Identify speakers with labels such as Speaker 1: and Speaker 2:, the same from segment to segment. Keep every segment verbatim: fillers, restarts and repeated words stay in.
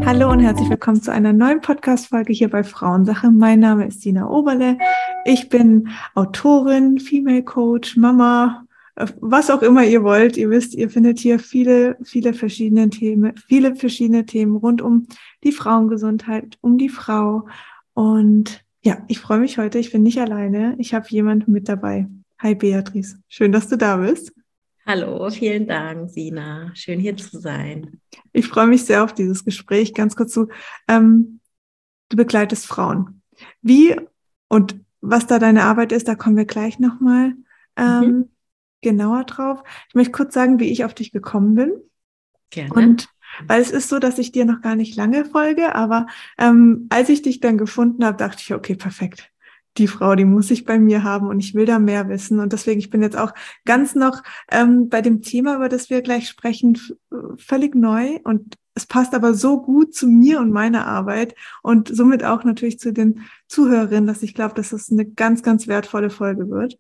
Speaker 1: Hallo und herzlich willkommen zu einer neuen Podcast-Folge hier bei Frauensache. Mein Name ist Sina Oberle. Ich bin Autorin, Female Coach, Mama, äh, was auch immer ihr wollt. Ihr wisst, ihr findet hier viele, viele verschiedene Themen, viele verschiedene Themen rund um die Frauengesundheit, um die Frau. Und ja, ich freue mich heute. Ich bin nicht alleine. Ich habe jemanden mit dabei. Hi Beatrice, schön, dass du da bist.
Speaker 2: Hallo, vielen Dank, Sina. Schön hier zu sein.
Speaker 1: Ich freue mich sehr auf dieses Gespräch. Ganz kurz zu, ähm, du begleitest Frauen. Wie und was da deine Arbeit ist, da kommen wir gleich nochmal
Speaker 2: Mhm.
Speaker 1: ähm, genauer drauf. Ich möchte kurz sagen, wie ich auf dich gekommen bin.
Speaker 2: Gerne.
Speaker 1: Und weil es ist so, dass ich dir noch gar nicht lange folge, aber ähm, als ich dich dann gefunden habe, dachte ich, okay, perfekt. Die Frau, die muss ich bei mir haben und ich will da mehr wissen. Und deswegen, ich bin jetzt auch ganz noch ähm, bei dem Thema, über das wir gleich sprechen, f- völlig neu. Und es passt aber so gut zu mir und meiner Arbeit und somit auch natürlich zu den Zuhörerinnen, dass ich glaube, dass es eine ganz, ganz wertvolle Folge wird.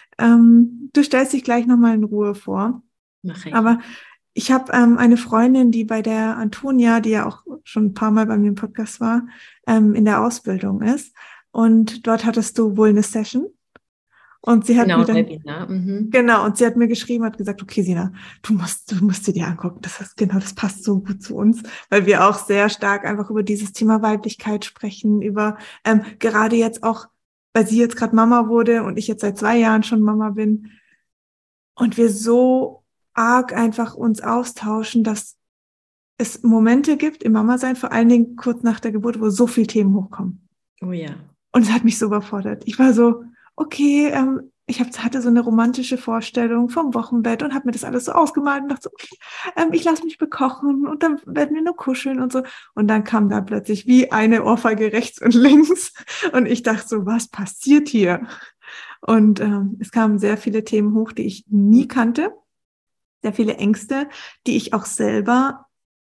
Speaker 1: Ähm, du stellst dich gleich nochmal in Ruhe vor.
Speaker 2: Mache ich.
Speaker 1: Aber ich habe ähm, eine Freundin, die bei der Antonia, die ja auch schon ein paar Mal bei mir im Podcast war, ähm, in der Ausbildung ist. Und dort hattest du wohl eine Session. Und sie hat
Speaker 2: Genau,
Speaker 1: mir
Speaker 2: ein
Speaker 1: dann,
Speaker 2: Webinar. Mhm.
Speaker 1: genau, und sie hat mir geschrieben, hat gesagt, okay, Sina, du musst, du musst dir die angucken. Das ist genau, das passt so gut zu uns, weil wir auch sehr stark einfach über dieses Thema Weiblichkeit sprechen, über ähm, gerade jetzt auch, weil sie jetzt gerade Mama wurde und ich jetzt seit zwei Jahren schon Mama bin, und wir so arg einfach uns austauschen, dass es Momente gibt im Mama-Sein, vor allen Dingen kurz nach der Geburt, wo so viele Themen hochkommen.
Speaker 2: Oh ja.
Speaker 1: Und es hat mich so überfordert. Ich war so, okay, ähm, ich hab, hatte so eine romantische Vorstellung vom Wochenbett und habe mir das alles so ausgemalt und dachte so, okay, ähm, ich lasse mich bekochen und dann werden wir nur kuscheln und so. Und dann kam da plötzlich wie eine Ohrfeige rechts und links. Und ich dachte so, was passiert hier? Und ähm, es kamen sehr viele Themen hoch, die ich nie kannte, sehr viele Ängste, die ich auch selber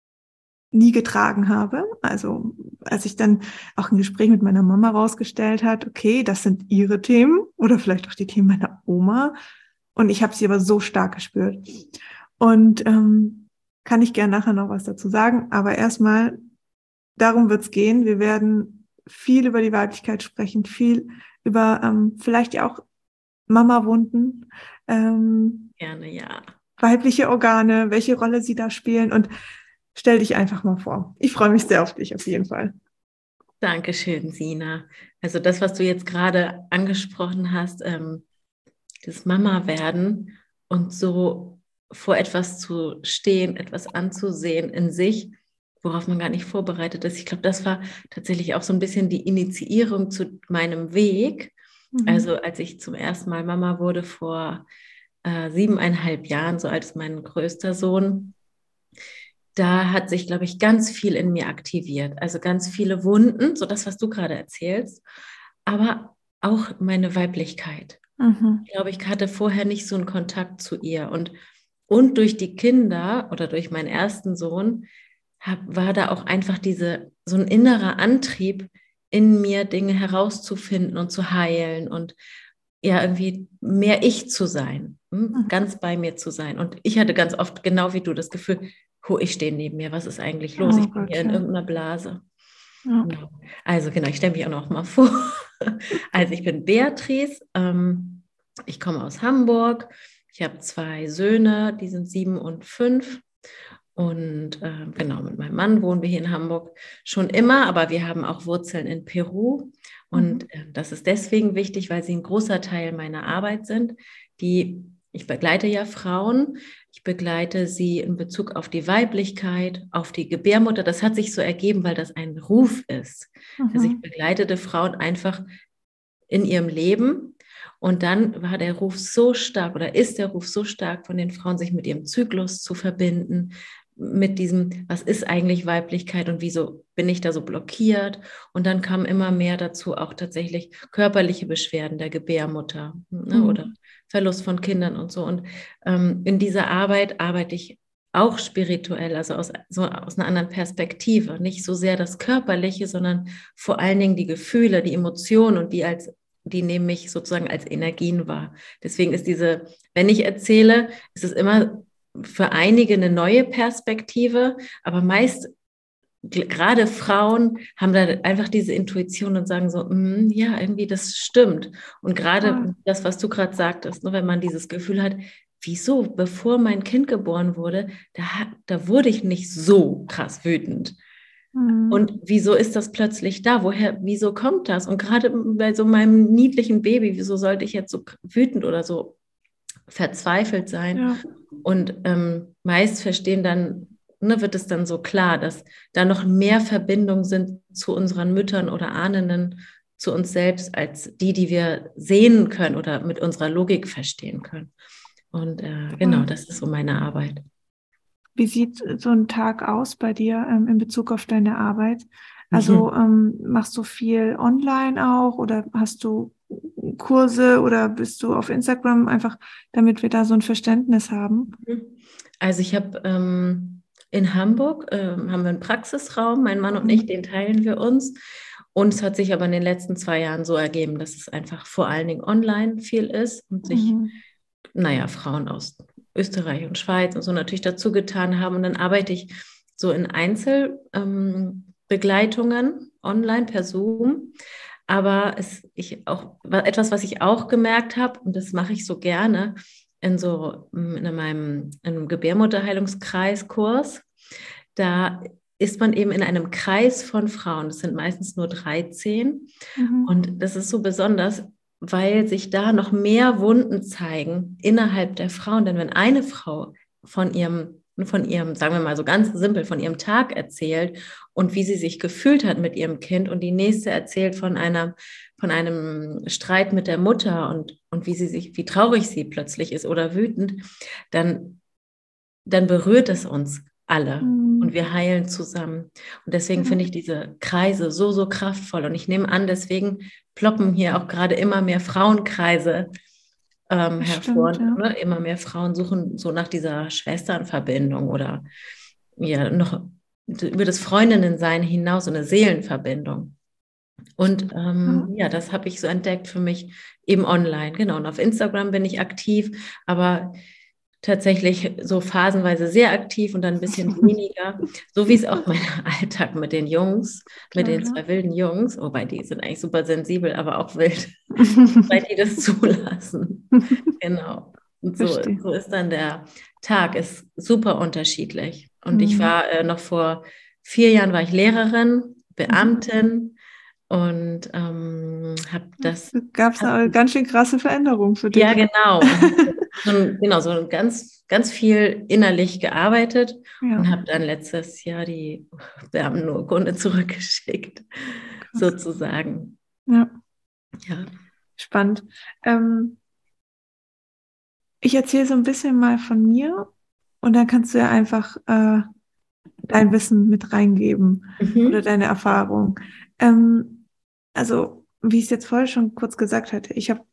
Speaker 1: nie getragen habe. Also als ich dann auch ein Gespräch mit meiner Mama rausgestellt hat, okay, das sind ihre Themen oder vielleicht auch die Themen meiner Oma. Und ich habe sie aber so stark gespürt. Und ähm, kann ich gerne nachher noch was dazu sagen. Aber erstmal, darum wird es gehen. Wir werden viel über die Weiblichkeit sprechen, viel über ähm, vielleicht ja auch Mama-Wunden, ähm,
Speaker 2: Gerne, ja.
Speaker 1: weibliche Organe, welche Rolle sie da spielen. Und stell dich einfach mal vor. Ich freue mich sehr auf dich, auf jeden Fall.
Speaker 2: Dankeschön, Sina. Also das, was du jetzt gerade angesprochen hast, ähm, das Mama-Werden und so vor etwas zu stehen, etwas anzusehen in sich, worauf man gar nicht vorbereitet ist. Ich glaube, das war tatsächlich auch so ein bisschen die Initiierung zu meinem Weg.
Speaker 1: Mhm.
Speaker 2: Also als ich zum ersten Mal Mama wurde vor äh, siebeneinhalb Jahren, so alt ist mein größter Sohn, da hat sich, glaube ich, ganz viel in mir aktiviert. Also ganz viele Wunden, so das, was du gerade erzählst, aber auch meine Weiblichkeit.
Speaker 1: Mhm.
Speaker 2: Ich glaube, ich hatte vorher nicht so einen Kontakt zu ihr. Und, und durch die Kinder oder durch meinen ersten Sohn hab, war da auch einfach diese, so ein innerer Antrieb in mir, Dinge herauszufinden und zu heilen und ja, irgendwie mehr ich zu sein, hm,
Speaker 1: Mhm.
Speaker 2: ganz bei mir zu sein. Und ich hatte ganz oft, genau wie du, das Gefühl, oh, ich stehe neben mir, was ist eigentlich los?
Speaker 1: Oh
Speaker 2: Ich bin
Speaker 1: Gott,
Speaker 2: hier in
Speaker 1: ja.
Speaker 2: irgendeiner Blase.
Speaker 1: Ja.
Speaker 2: Genau. Also genau, ich stelle mich auch noch mal vor. Also ich bin Beatrice, ähm, ich komme aus Hamburg, ich habe zwei Söhne, die sind sieben und fünf. Und äh, genau, mit meinem Mann wohnen wir hier in Hamburg schon immer, aber wir haben auch Wurzeln in Peru.
Speaker 1: Mhm.
Speaker 2: Und äh, das ist deswegen wichtig, weil sie ein großer Teil meiner Arbeit sind. Die, ich begleite ja Frauen, ich begleite sie in Bezug auf die Weiblichkeit, auf die Gebärmutter. Das hat sich so ergeben, weil das ein Ruf ist. Also ich
Speaker 1: Mhm.
Speaker 2: begleitete Frauen einfach in ihrem Leben. Und dann war der Ruf so stark oder ist der Ruf so stark von den Frauen, sich mit ihrem Zyklus zu verbinden, mit diesem, was ist eigentlich Weiblichkeit und wieso bin ich da so blockiert? Und dann kam immer mehr dazu auch tatsächlich körperliche Beschwerden der Gebärmutter, ne, oder
Speaker 1: Mhm.
Speaker 2: Verlust von Kindern und so. Und ähm, in dieser Arbeit arbeite ich auch spirituell, also aus, so aus einer anderen Perspektive. Nicht so sehr das Körperliche, sondern vor allen Dingen die Gefühle, die Emotionen und die als die nehme ich sozusagen als Energien wahr. Deswegen ist diese, wenn ich erzähle, ist es immer für einige eine neue Perspektive, aber meist gerade Frauen haben da einfach diese Intuition und sagen so, mm, ja, irgendwie das stimmt. Und gerade
Speaker 1: Ja.
Speaker 2: das, was du gerade sagtest, ne, wenn man dieses Gefühl hat, wieso, bevor mein Kind geboren wurde, da, da wurde ich nicht so krass wütend.
Speaker 1: Mhm.
Speaker 2: Und wieso ist das plötzlich da? Woher, wieso kommt das? Und gerade bei so meinem niedlichen Baby, wieso sollte ich jetzt so wütend oder so verzweifelt sein?
Speaker 1: Ja.
Speaker 2: Und ähm, meist verstehen dann, ne, wird es dann so klar, dass da noch mehr Verbindungen sind zu unseren Müttern oder Ahnenden, zu uns selbst, als die, die wir sehen können oder mit unserer Logik verstehen können. Und äh, genau, das ist so meine Arbeit.
Speaker 1: Wie sieht so ein Tag aus bei dir ähm, in Bezug auf deine Arbeit? Also ähm, machst du viel online auch oder hast du Kurse oder bist du auf Instagram, einfach damit wir da so ein Verständnis haben?
Speaker 2: Also ich habe ähm, in Hamburg ähm, haben wir einen Praxisraum, mein Mann und ich, den teilen wir uns. Und es hat sich aber in den letzten zwei Jahren so ergeben, dass es einfach vor allen Dingen online viel ist und sich,
Speaker 1: Mhm.
Speaker 2: naja, Frauen aus Österreich und Schweiz und so natürlich dazu getan haben. Und dann arbeite ich so in Einzelbegleitungen ähm, online per Zoom. Aber es, ich auch, etwas, was ich auch gemerkt habe, und das mache ich so gerne, in so in meinem in einem Gebärmutterheilungskreiskurs, da ist man eben in einem Kreis von Frauen. Das sind meistens nur dreizehn.
Speaker 1: Mhm.
Speaker 2: Und das ist so besonders, weil sich da noch mehr Wunden zeigen innerhalb der Frauen. Denn wenn eine Frau von ihrem, von ihrem, sagen wir mal so ganz simpel, von ihrem Tag erzählt und wie sie sich gefühlt hat mit ihrem Kind und die nächste erzählt von einer, von einem Streit mit der Mutter und, und wie sie sich, wie traurig sie plötzlich ist oder wütend, dann, dann berührt es uns alle.
Speaker 1: Mhm.
Speaker 2: Und wir heilen zusammen. Und deswegen
Speaker 1: Ja.
Speaker 2: finde ich diese Kreise so, so kraftvoll. Und ich nehme an, deswegen ploppen hier auch gerade immer mehr Frauenkreise ähm, hervor.
Speaker 1: Stimmt, ja.
Speaker 2: Ne? Immer mehr Frauen suchen so nach dieser Schwesternverbindung oder ja, noch über das Freundinnensein hinaus so eine Seelenverbindung. Und ähm, ja, das habe ich so entdeckt für mich eben online. Genau. Und auf Instagram bin ich aktiv, aber tatsächlich so phasenweise sehr aktiv und dann ein bisschen weniger. So wie es auch mein Alltag mit den Jungs, mit
Speaker 1: Klar,
Speaker 2: den
Speaker 1: ja.
Speaker 2: zwei wilden Jungs, wobei die sind eigentlich super sensibel, aber auch wild, weil die das zulassen. Genau. Und so,
Speaker 1: Verstehe.
Speaker 2: so ist dann der Tag, ist super unterschiedlich. Und ich
Speaker 1: Mhm.
Speaker 2: war äh, noch vor vier Jahren war ich Lehrerin, Beamtin und ähm, habe das.
Speaker 1: Gab es eine ganz schön krasse Veränderung für
Speaker 2: Ja,
Speaker 1: dich.
Speaker 2: genau. Und hab so ein, genau, so ganz, ganz viel innerlich gearbeitet
Speaker 1: Ja,
Speaker 2: und habe dann letztes Jahr die Beamtenurkunde zurückgeschickt,
Speaker 1: krass.
Speaker 2: sozusagen.
Speaker 1: Ja,
Speaker 2: Ja.
Speaker 1: spannend. Ähm, ich erzähle so ein bisschen mal von mir und dann kannst du ja einfach äh, dein Wissen mit reingeben oder
Speaker 2: Mhm.
Speaker 1: deine Erfahrung. Ähm, also, wie ich es jetzt vorher schon kurz gesagt hatte, ich habe,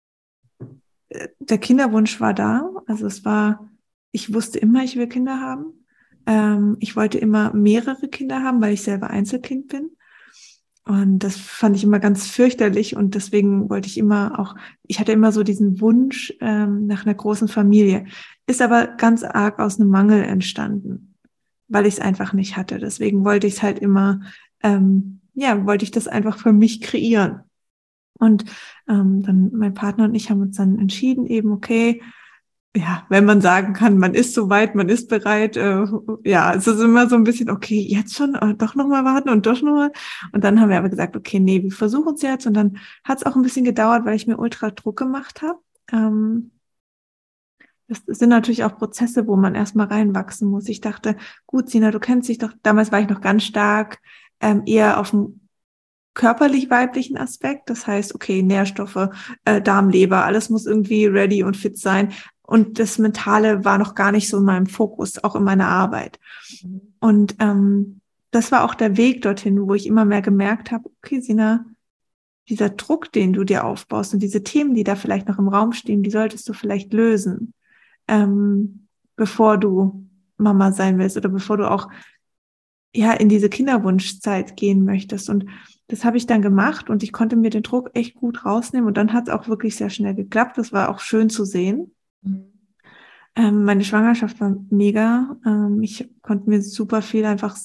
Speaker 1: äh, der Kinderwunsch war da. Also es war, ich wusste immer, ich will Kinder haben. Ähm, ich wollte immer mehrere Kinder haben, weil ich selber Einzelkind bin. Und das fand ich immer ganz fürchterlich und deswegen wollte ich immer auch, ich hatte immer so diesen Wunsch ähm, nach einer großen Familie. Ist aber ganz arg aus einem Mangel entstanden, weil ich es einfach nicht hatte. Deswegen wollte ich es halt immer, ähm, ja, wollte ich das einfach für mich kreieren. Und ähm, dann mein Partner und ich haben uns dann entschieden, eben, okay, ja, wenn man sagen kann, man ist soweit, man ist bereit, äh, ja, es ist immer so ein bisschen, okay, jetzt schon, äh, doch nochmal warten und doch nochmal. Und dann haben wir aber gesagt, okay, nee, wir versuchen es jetzt. Und dann hat es auch ein bisschen gedauert, weil ich mir ultra Druck gemacht habe. Ähm, das sind natürlich auch Prozesse, wo man erstmal reinwachsen muss. Ich dachte, gut, Sina, du kennst dich doch, damals war ich noch ganz stark ähm, eher auf dem körperlich-weiblichen Aspekt. Das heißt, okay, Nährstoffe, äh, Darm, Leber, alles muss irgendwie ready und fit sein. Und das Mentale war noch gar nicht so in meinem Fokus, auch in meiner Arbeit. Und ähm, das war auch der Weg dorthin, wo ich immer mehr gemerkt habe, okay, Sina, dieser Druck, den du dir aufbaust und diese Themen, die da vielleicht noch im Raum stehen, die solltest du vielleicht lösen, ähm, bevor du Mama sein willst oder bevor du auch ja in diese Kinderwunschzeit gehen möchtest. Und das habe ich dann gemacht und ich konnte mir den Druck echt gut rausnehmen und dann hat es auch wirklich sehr schnell geklappt. Das war auch schön zu sehen. Ähm, meine Schwangerschaft war mega. Ähm, ich konnte mir super viel einfach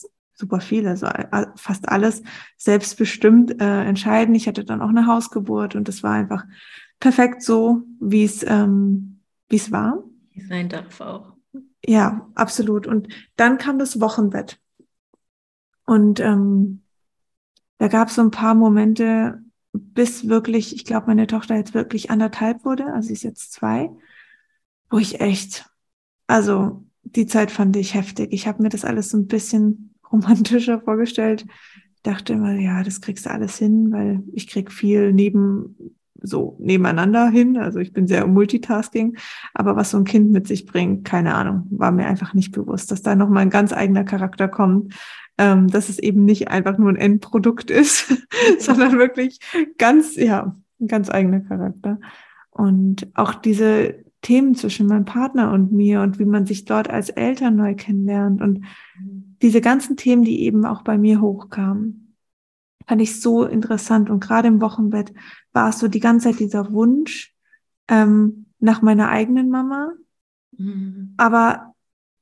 Speaker 1: super viel, also fast alles selbstbestimmt äh, entscheiden. Ich hatte dann auch eine Hausgeburt und es war einfach perfekt so, wie es ähm, wie es war.
Speaker 2: Wie sein darf auch.
Speaker 1: Ja, absolut. Und dann kam das Wochenbett. Und ähm, da gab es so ein paar Momente, bis wirklich, ich glaube, meine Tochter jetzt wirklich anderthalb wurde, also sie ist jetzt zwei, wo ich echt, also die Zeit fand ich heftig. Ich habe mir das alles so ein bisschen romantischer vorgestellt. Ich dachte immer, ja, das kriegst du alles hin, weil ich krieg viel neben, so nebeneinander hin. Also ich bin sehr Multitasking. Aber was so ein Kind mit sich bringt, keine Ahnung, war mir einfach nicht bewusst, dass da nochmal ein ganz eigener Charakter kommt. Ähm, dass es eben nicht einfach nur ein Endprodukt ist, sondern wirklich ganz, ja, ein ganz eigener Charakter. Und auch diese Themen zwischen meinem Partner und mir und wie man sich dort als Eltern neu kennenlernt und diese ganzen Themen, die eben auch bei mir hochkamen, fand ich so interessant. Und gerade im Wochenbett war es so die ganze Zeit dieser Wunsch ähm, nach meiner eigenen Mama.
Speaker 2: Mhm.
Speaker 1: Aber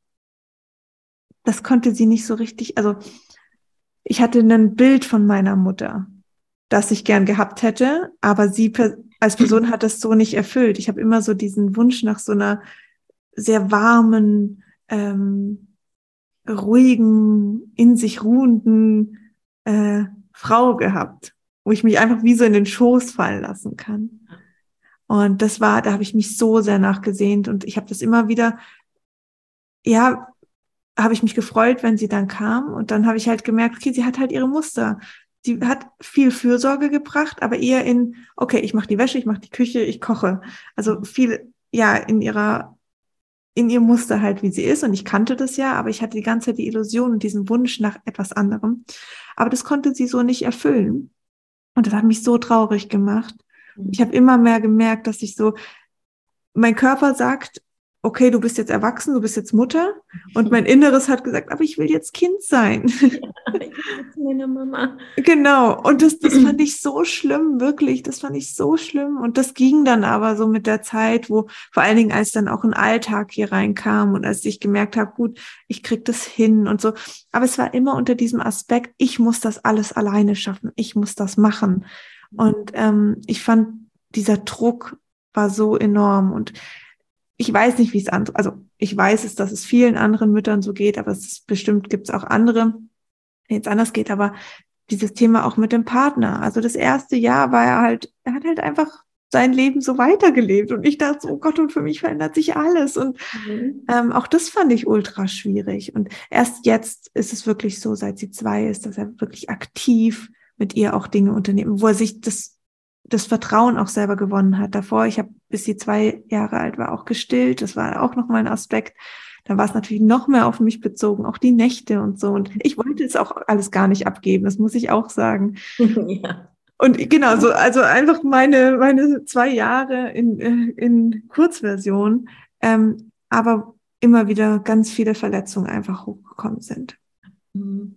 Speaker 1: das konnte sie nicht so richtig, also ich hatte ein Bild von meiner Mutter, das ich gern gehabt hätte, aber sie per als Person hat das so nicht erfüllt. Ich habe immer so diesen Wunsch nach so einer sehr warmen, ähm, ruhigen, in sich ruhenden äh, Frau gehabt, wo ich mich einfach wie so in den Schoß fallen lassen kann. Und das war, da habe ich mich so sehr nachgesehnt und ich habe das immer wieder, ja, habe ich mich gefreut, wenn sie dann kam und dann habe ich halt gemerkt, okay, sie hat halt ihre Muster. Sie hat viel Fürsorge gebracht, aber eher in, okay, ich mache die Wäsche, ich mache die Küche, ich koche. Also viel, ja, in ihrer, in ihr Muster halt, wie sie ist. Und ich kannte das ja, aber ich hatte die ganze Zeit die Illusion und diesen Wunsch nach etwas anderem. Aber das konnte sie so nicht erfüllen. Und das hat mich so traurig gemacht. Ich habe immer mehr gemerkt, dass ich so, mein Körper sagt, okay, du bist jetzt erwachsen, du bist jetzt Mutter. Und mein Inneres hat gesagt, aber ich will jetzt Kind sein.
Speaker 2: Ja, ich bin jetzt meine Mama.
Speaker 1: Genau. Und das, das fand ich so schlimm, wirklich. Das fand ich so schlimm. Und das ging dann aber so mit der Zeit, wo vor allen Dingen, als dann auch ein Alltag hier reinkam und als ich gemerkt habe, gut, ich krieg das hin und so. Aber es war immer unter diesem Aspekt, ich muss das alles alleine schaffen. Ich muss das machen. Und ähm, ich fand, dieser Druck war so enorm. Und ich weiß nicht, wie es andere, also ich weiß es, dass es vielen anderen Müttern so geht, aber es ist, bestimmt gibt es auch andere, denen es anders geht, aber dieses Thema auch mit dem Partner. Also das erste Jahr war er halt, er hat halt einfach sein Leben so weitergelebt und ich dachte so, oh Gott, und für mich verändert sich alles und
Speaker 2: Mhm.
Speaker 1: ähm, auch das fand ich ultra schwierig und erst jetzt ist es wirklich so, seit sie zwei ist, dass er wirklich aktiv mit ihr auch Dinge unternehmen, wo er sich das das Vertrauen auch selber gewonnen hat. Davor, ich habe, bis sie zwei Jahre alt war, auch gestillt. Das war auch nochmal ein Aspekt. Da war es natürlich noch mehr auf mich bezogen, auch die Nächte und so. Und ich wollte es auch alles gar nicht abgeben, das muss ich auch sagen.
Speaker 2: Ja.
Speaker 1: Und genau, so, also einfach meine, meine zwei Jahre in, in Kurzversion, ähm, aber immer wieder ganz viele Verletzungen einfach hochgekommen sind.
Speaker 2: Mhm.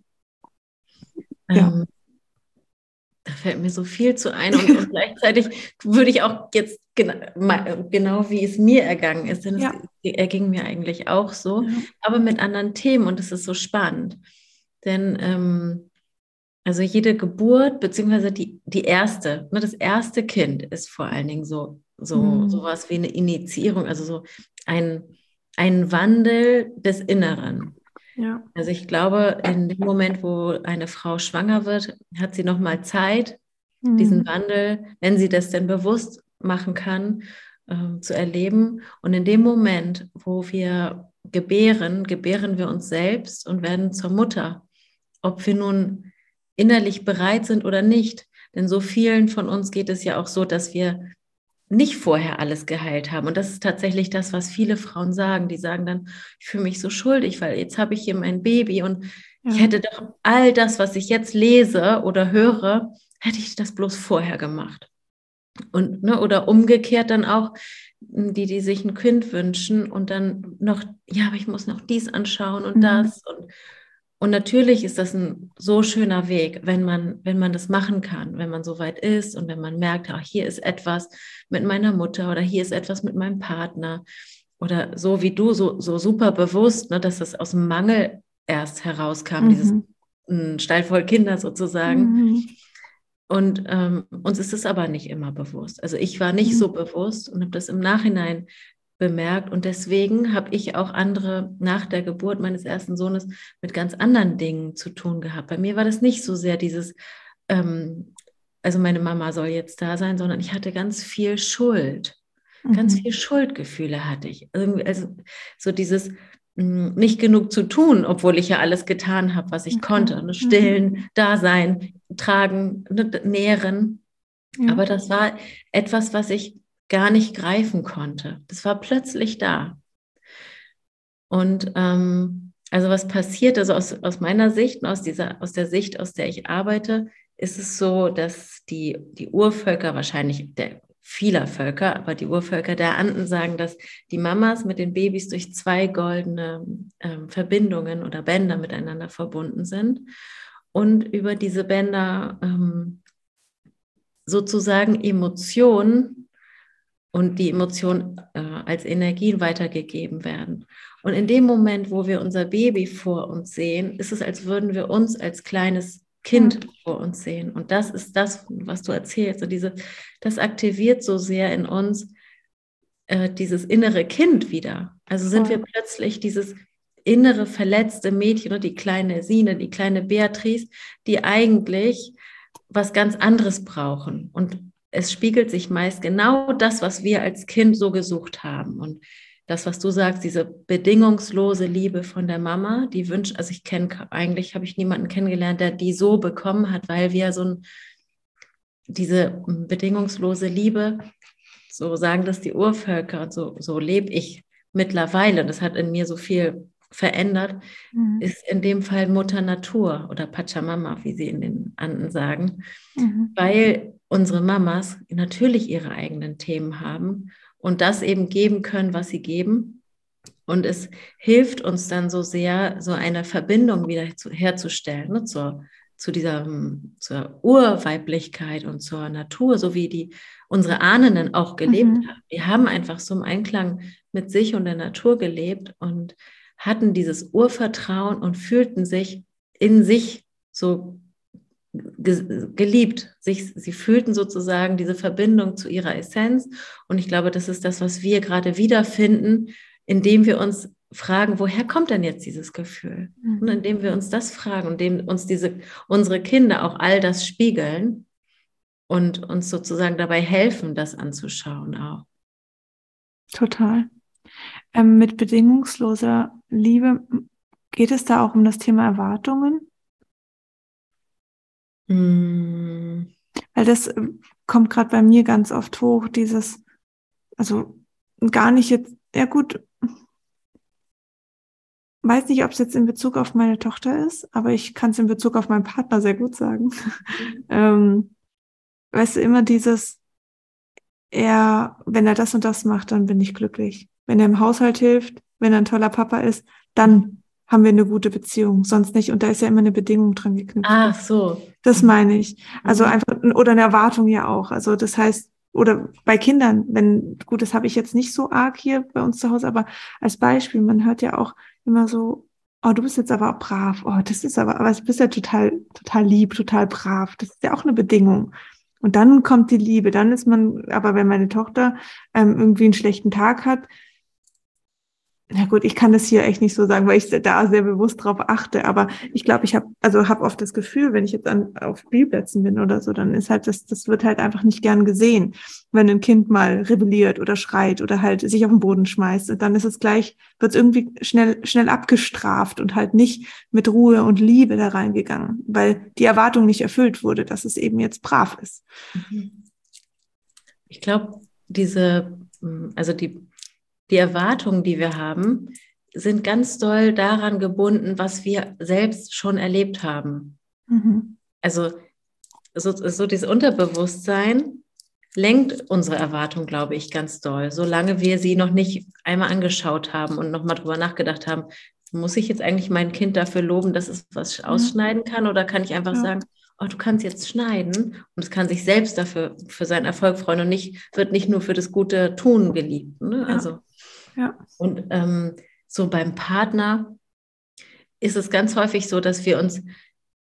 Speaker 1: Ja.
Speaker 2: Ähm, da fällt mir so viel zu ein und, und gleichzeitig würde ich auch jetzt genau, genau wie es mir ergangen ist, denn
Speaker 1: Ja.
Speaker 2: es erging mir eigentlich auch so,
Speaker 1: Ja.
Speaker 2: aber mit anderen Themen und es ist so spannend. Denn ähm, also jede Geburt, beziehungsweise die, die erste, ne, das erste Kind ist vor allen Dingen so, so
Speaker 1: Mhm.
Speaker 2: sowas wie eine Initiierung, also so ein, ein Wandel des Inneren.
Speaker 1: Ja.
Speaker 2: Also ich glaube, in dem Moment, wo eine Frau schwanger wird, hat sie nochmal Zeit, diesen
Speaker 1: Mhm.
Speaker 2: Wandel, wenn sie das denn bewusst machen kann, äh, zu erleben. Und in dem Moment, wo wir gebären, gebären wir uns selbst und werden zur Mutter. Ob wir nun innerlich bereit sind oder nicht. Denn so vielen von uns geht es ja auch so, dass wir nicht vorher alles geheilt haben. Und das ist tatsächlich das, was viele Frauen sagen. Die sagen dann, ich fühle mich so schuldig, weil jetzt habe ich hier mein Baby und ich
Speaker 1: Ja.
Speaker 2: hätte doch all das, was ich jetzt lese oder höre, hätte ich das bloß vorher gemacht. Und, ne, oder umgekehrt dann auch die, die sich ein Kind wünschen und dann noch, ja, aber ich muss noch dies anschauen und
Speaker 1: Mhm.
Speaker 2: das. Und, und natürlich ist das ein so schöner Weg, wenn man, wenn man das machen kann, wenn man so weit ist und wenn man merkt, ach, hier ist etwas mit meiner Mutter oder hier ist etwas mit meinem Partner oder so wie du, so, so super bewusst, ne, dass das aus dem Mangel erst herauskam, dieses
Speaker 1: Mhm.
Speaker 2: ein Stall voll Kinder sozusagen.
Speaker 1: Mhm.
Speaker 2: Und ähm, uns ist es aber nicht immer bewusst. Also ich war nicht
Speaker 1: Mhm.
Speaker 2: so bewusst und habe das im Nachhinein bemerkt. Und deswegen habe ich auch andere nach der Geburt meines ersten Sohnes mit ganz anderen Dingen zu tun gehabt. Bei mir war das nicht so sehr dieses, ähm, also meine Mama soll jetzt da sein, sondern ich hatte ganz viel Schuld. Ganz viel
Speaker 1: Mhm.
Speaker 2: Schuldgefühle hatte ich. Irgendwie, also so dieses mh, nicht genug zu tun, obwohl ich ja alles getan habe, was ich
Speaker 1: Okay.
Speaker 2: konnte. Ne?
Speaker 1: Mhm.
Speaker 2: Stillen, da sein, tragen, ne, nähren.
Speaker 1: Ja,
Speaker 2: Aber das war etwas, was ich gar nicht greifen konnte. Das war plötzlich da. Und ähm, also was passiert, also aus, aus meiner Sicht und aus, dieser, aus der Sicht, aus der ich arbeite, ist es so, dass die, die Urvölker, wahrscheinlich der, vieler Völker, aber die Urvölker der Anden sagen, dass die Mamas mit den Babys durch zwei goldene ähm, Verbindungen oder Bänder miteinander verbunden sind und über diese Bänder ähm, sozusagen Emotionen und die Emotionen äh, als Energien weitergegeben werden. Und in dem Moment, wo wir unser Baby vor uns sehen, ist es, als würden wir uns als kleines
Speaker 1: ja,
Speaker 2: Kind vor uns sehen. Und das ist das, was du erzählst. Und diese, das aktiviert so sehr in uns äh, dieses innere Kind wieder. Also sind wir
Speaker 1: voll.
Speaker 2: plötzlich dieses innere verletzte Mädchen und die kleine Sine, die kleine Beatrice, die eigentlich was ganz anderes brauchen. Und es spiegelt sich meist genau das, was wir als Kind so gesucht haben. Und das, was du sagst, diese bedingungslose Liebe von der Mama, die wünscht, also ich kenne, eigentlich habe ich niemanden kennengelernt, der die so bekommen hat, weil wir so ein, diese bedingungslose Liebe, so sagen das die Urvölker und so, so lebe ich mittlerweile. Das hat in mir so viel verändert,
Speaker 1: Mhm.
Speaker 2: ist in dem Fall Mutter Natur oder Pachamama, wie sie in den Anden sagen,
Speaker 1: Mhm.
Speaker 2: weil unsere Mamas natürlich ihre eigenen Themen haben und das eben geben können, was sie geben. Und es hilft uns dann so sehr, so eine Verbindung wieder zu, herzustellen, ne, zur, zu dieser, zur Urweiblichkeit und zur Natur, so wie die unsere Ahnen auch gelebt
Speaker 1: Mhm.
Speaker 2: haben. Die haben einfach so im Einklang mit sich und der Natur gelebt und hatten dieses Urvertrauen und fühlten sich in sich so ge geliebt. Sich, sie fühlten sozusagen diese Verbindung zu ihrer Essenz. Und ich glaube, das ist das, was wir gerade wiederfinden, indem wir uns fragen, woher kommt denn jetzt dieses Gefühl? Und
Speaker 1: Mhm.
Speaker 2: indem wir uns das fragen und indem uns diese, unsere Kinder auch all das spiegeln und uns sozusagen dabei helfen, das anzuschauen auch.
Speaker 1: Total. Ähm, mit bedingungsloser Liebe geht es da auch um das Thema Erwartungen?
Speaker 2: Mm.
Speaker 1: Weil das äh, kommt gerade bei mir ganz oft hoch, dieses, also gar nicht jetzt, ja gut, weiß nicht, ob es jetzt in Bezug auf meine Tochter ist, aber ich kann es in Bezug auf meinen Partner sehr gut sagen. ähm, weißt du, immer dieses, er, wenn er das und das macht, dann bin ich glücklich. Wenn er im Haushalt hilft, wenn er ein toller Papa ist, dann haben wir eine gute Beziehung, sonst nicht. Und da ist ja immer eine Bedingung dran geknüpft.
Speaker 2: Ah, so.
Speaker 1: Das
Speaker 2: Mhm.
Speaker 1: meine ich. Also
Speaker 2: Mhm.
Speaker 1: einfach, oder eine Erwartung ja auch. Also das heißt, oder bei Kindern, wenn, gut, das habe ich jetzt nicht so arg hier bei uns zu Hause, aber als Beispiel, man hört ja auch immer so, oh, du bist jetzt aber auch brav, oh, das ist aber, aber du bist ja total, total lieb, total brav. Das ist ja auch eine Bedingung. Und dann kommt die Liebe, dann ist man, aber wenn meine Tochter ähm, irgendwie einen schlechten Tag hat, na gut, ich kann das hier echt nicht so sagen, weil ich da sehr bewusst drauf achte. Aber ich glaube, ich habe also habe oft das Gefühl, wenn ich jetzt an, auf Spielplätzen bin oder so, dann ist halt das, das wird halt einfach nicht gern gesehen, wenn ein Kind mal rebelliert oder schreit oder halt sich auf den Boden schmeißt. Und dann ist es gleich, wird es irgendwie schnell, schnell abgestraft und halt nicht mit Ruhe und Liebe da reingegangen, weil die Erwartung nicht erfüllt wurde, dass es eben jetzt brav ist.
Speaker 2: Mhm. Ich glaube, diese, also die Die Erwartungen, die wir haben, sind ganz doll daran gebunden, was wir selbst schon erlebt haben.
Speaker 1: Mhm.
Speaker 2: Also so, so dieses Unterbewusstsein lenkt unsere Erwartung, glaube ich, ganz doll, solange wir sie noch nicht einmal angeschaut haben und nochmal drüber nachgedacht haben, muss ich jetzt eigentlich mein Kind dafür loben, dass es was
Speaker 1: Ja,
Speaker 2: ausschneiden kann, oder kann ich einfach
Speaker 1: ja,
Speaker 2: sagen, oh, du kannst jetzt schneiden, und es kann sich selbst dafür für seinen Erfolg freuen und nicht, wird nicht nur für das gute Tun geliebt. Ne?
Speaker 1: ja,
Speaker 2: Also
Speaker 1: ja.
Speaker 2: und ähm, so beim Partner ist es ganz häufig so, dass wir uns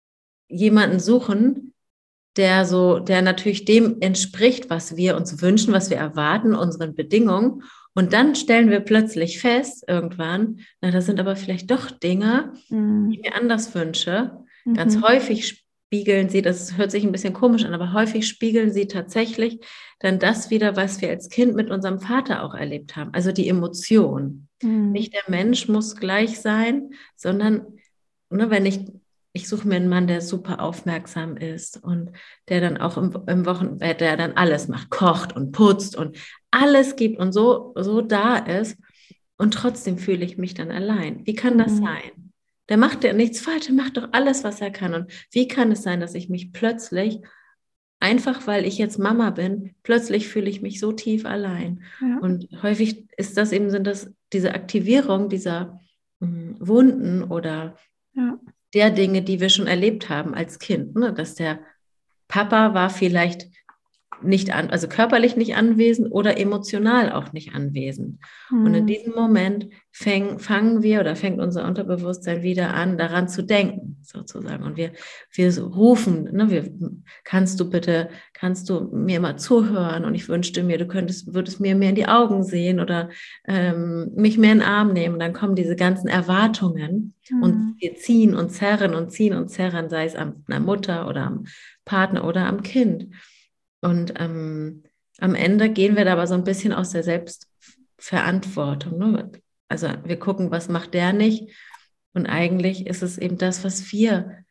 Speaker 2: jemanden suchen, der so, der natürlich dem entspricht, was wir uns wünschen, was wir erwarten, unseren Bedingungen. Und dann stellen wir plötzlich fest, irgendwann, na, das sind aber vielleicht doch Dinge,
Speaker 1: Mhm.
Speaker 2: die ich mir anders wünsche.
Speaker 1: Mhm.
Speaker 2: Ganz häufig spiegeln sie, das hört sich ein bisschen komisch an, aber häufig spiegeln sie tatsächlich dann das wieder, was wir als Kind mit unserem Vater auch erlebt haben. Also die Emotion.
Speaker 1: Mhm.
Speaker 2: Nicht der Mensch muss gleich sein, sondern, ne, wenn ich, ich suche mir einen Mann, der super aufmerksam ist und der dann auch im, im Wochenbett, der dann alles macht, kocht und putzt und alles gibt und so, so da ist. Und trotzdem fühle ich mich dann allein. Wie kann das
Speaker 1: Mhm.
Speaker 2: sein? Der macht ja nichts falsch, der macht doch alles, was er kann. Und wie kann es sein, dass ich mich plötzlich, einfach weil ich jetzt Mama bin, plötzlich fühle ich mich so tief allein.
Speaker 1: Ja.
Speaker 2: Und häufig ist das eben, sind das diese Aktivierung dieser mh, Wunden oder
Speaker 1: Ja.
Speaker 2: der Dinge, die wir schon erlebt haben als Kind. Ne? Dass der Papa war vielleicht nicht an, also körperlich nicht anwesend oder emotional auch nicht anwesend.
Speaker 1: Mhm.
Speaker 2: Und in diesem Moment fäng, fangen wir oder fängt unser Unterbewusstsein wieder an, daran zu denken, sozusagen. Und wir, wir so rufen, ne, wir, kannst du bitte, kannst du mir mal zuhören? Und ich wünschte mir, du könntest, würdest mir mehr in die Augen sehen oder ähm, mich mehr in den Arm nehmen. Dann kommen diese ganzen Erwartungen
Speaker 1: Mhm.
Speaker 2: und wir ziehen und zerren und ziehen und zerren, sei es an der Mutter oder am Partner oder am Kind. Und ähm, am Ende gehen wir da aber so ein bisschen aus der Selbstverantwortung. Ne? Also wir gucken, was macht der nicht? Und eigentlich ist es eben das, was wir,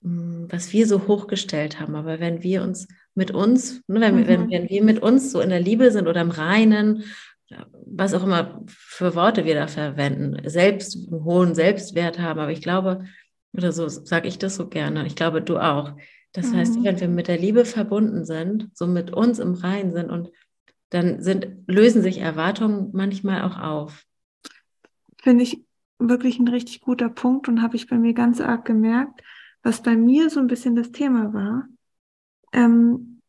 Speaker 2: was wir so hochgestellt haben. Aber wenn wir uns mit uns, ne, wenn,
Speaker 1: Mhm.
Speaker 2: wir, wenn, wenn wir mit uns so in der Liebe sind oder im Reinen, was auch immer für Worte wir da verwenden, selbst einen hohen Selbstwert haben, aber ich glaube, oder so sage ich das so gerne, ich glaube, du auch. Das heißt,
Speaker 1: Mhm.
Speaker 2: wenn wir mit der Liebe verbunden sind, so mit uns im Reinen sind und dann sind, lösen sich Erwartungen manchmal auch auf.
Speaker 1: Finde ich wirklich ein richtig guter Punkt und habe ich bei mir ganz arg gemerkt, was bei mir so ein bisschen das Thema war. Ähm,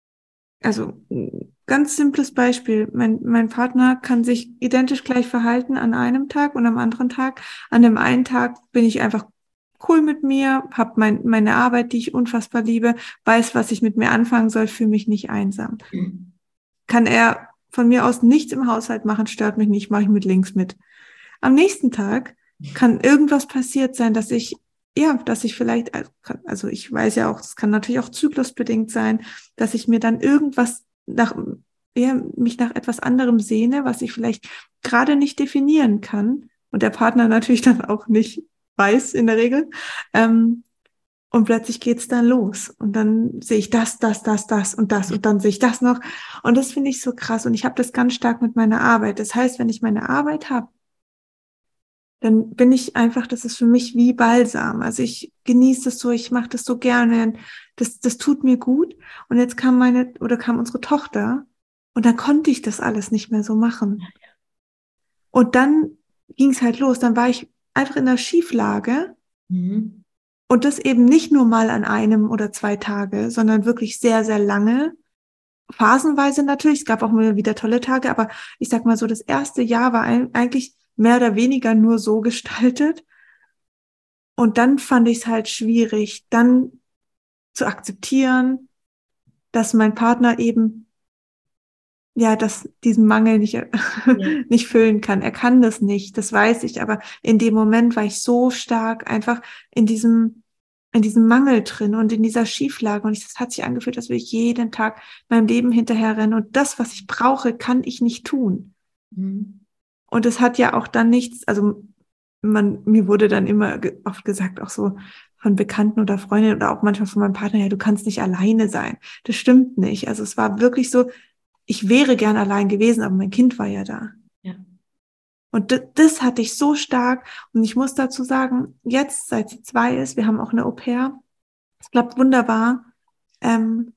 Speaker 1: also ganz simples Beispiel. Mein, mein Partner kann sich identisch gleich verhalten an einem Tag und am anderen Tag. An dem einen Tag bin ich einfach cool mit mir, habe mein, meine Arbeit, die ich unfassbar liebe, weiß, was ich mit mir anfangen soll, fühle mich nicht einsam.
Speaker 2: Mhm.
Speaker 1: Kann er von mir aus nichts im Haushalt machen, stört mich nicht, mache ich mit links mit. Am nächsten Tag kann irgendwas passiert sein, dass ich, ja, dass ich vielleicht, also ich weiß ja auch, das kann natürlich auch zyklusbedingt sein, dass ich mir dann irgendwas nach, ja, mich nach etwas anderem sehne, was ich vielleicht gerade nicht definieren kann und der Partner natürlich dann auch nicht weiß in der Regel. Ähm, und plötzlich geht's dann los. Und dann sehe ich das, das, das, das und das. Und dann sehe ich das noch. Und das finde ich so krass. Und ich habe das ganz stark mit meiner Arbeit. Das heißt, wenn ich meine Arbeit habe, dann bin ich einfach, das ist für mich wie Balsam. Also ich genieße das so, ich mache das so gerne. Das, das tut mir gut. Und jetzt kam meine, oder kam unsere Tochter. Und dann konnte ich das alles nicht mehr so machen. Und dann ging es halt los. Dann war ich einfach in der Schieflage.
Speaker 2: Mhm.
Speaker 1: Und das eben nicht nur mal an einem oder zwei Tage, sondern wirklich sehr, sehr lange. Phasenweise natürlich. Es gab auch mal wieder tolle Tage, aber ich sag mal so, das erste Jahr war ein, eigentlich mehr oder weniger nur so gestaltet. Und dann fand ich es halt schwierig, dann zu akzeptieren, dass mein Partner eben, ja, dass diesen Mangel nicht,
Speaker 2: Ja.
Speaker 1: nicht füllen kann. Er kann das nicht, das weiß ich. Aber in dem Moment war ich so stark einfach in diesem in diesem Mangel drin und in dieser Schieflage. Und es hat sich angefühlt, als würde ich jeden Tag meinem Leben hinterherrennen. Und das, was ich brauche, kann ich nicht tun.
Speaker 2: Mhm.
Speaker 1: Und es hat ja auch dann nichts, also man, mir wurde dann immer ge- oft gesagt, auch so von Bekannten oder Freundinnen oder auch manchmal von meinem Partner, ja, du kannst nicht alleine sein. Das stimmt nicht. Also es war wirklich so, ich wäre gern allein gewesen, aber mein Kind war ja da.
Speaker 2: Ja.
Speaker 1: Und das, das hatte ich so stark. Und ich muss dazu sagen, jetzt, seit sie zwei ist, wir haben auch eine Au-pair. Es klappt wunderbar. Ähm,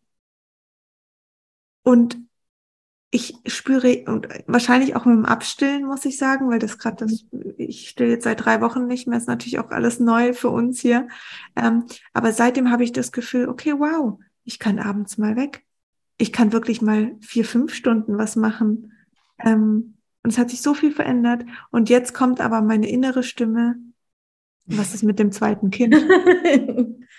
Speaker 1: und ich spüre, und wahrscheinlich auch mit dem Abstillen, muss ich sagen, weil das gerade, ich still jetzt seit drei Wochen nicht mehr, ist natürlich auch alles neu für uns hier. Ähm, aber seitdem habe ich das Gefühl, okay, wow, ich kann abends mal weg. Ich kann wirklich mal vier, fünf Stunden was machen. Ähm, und es hat sich so viel verändert. Und jetzt kommt aber meine innere Stimme. Was ist mit dem zweiten Kind?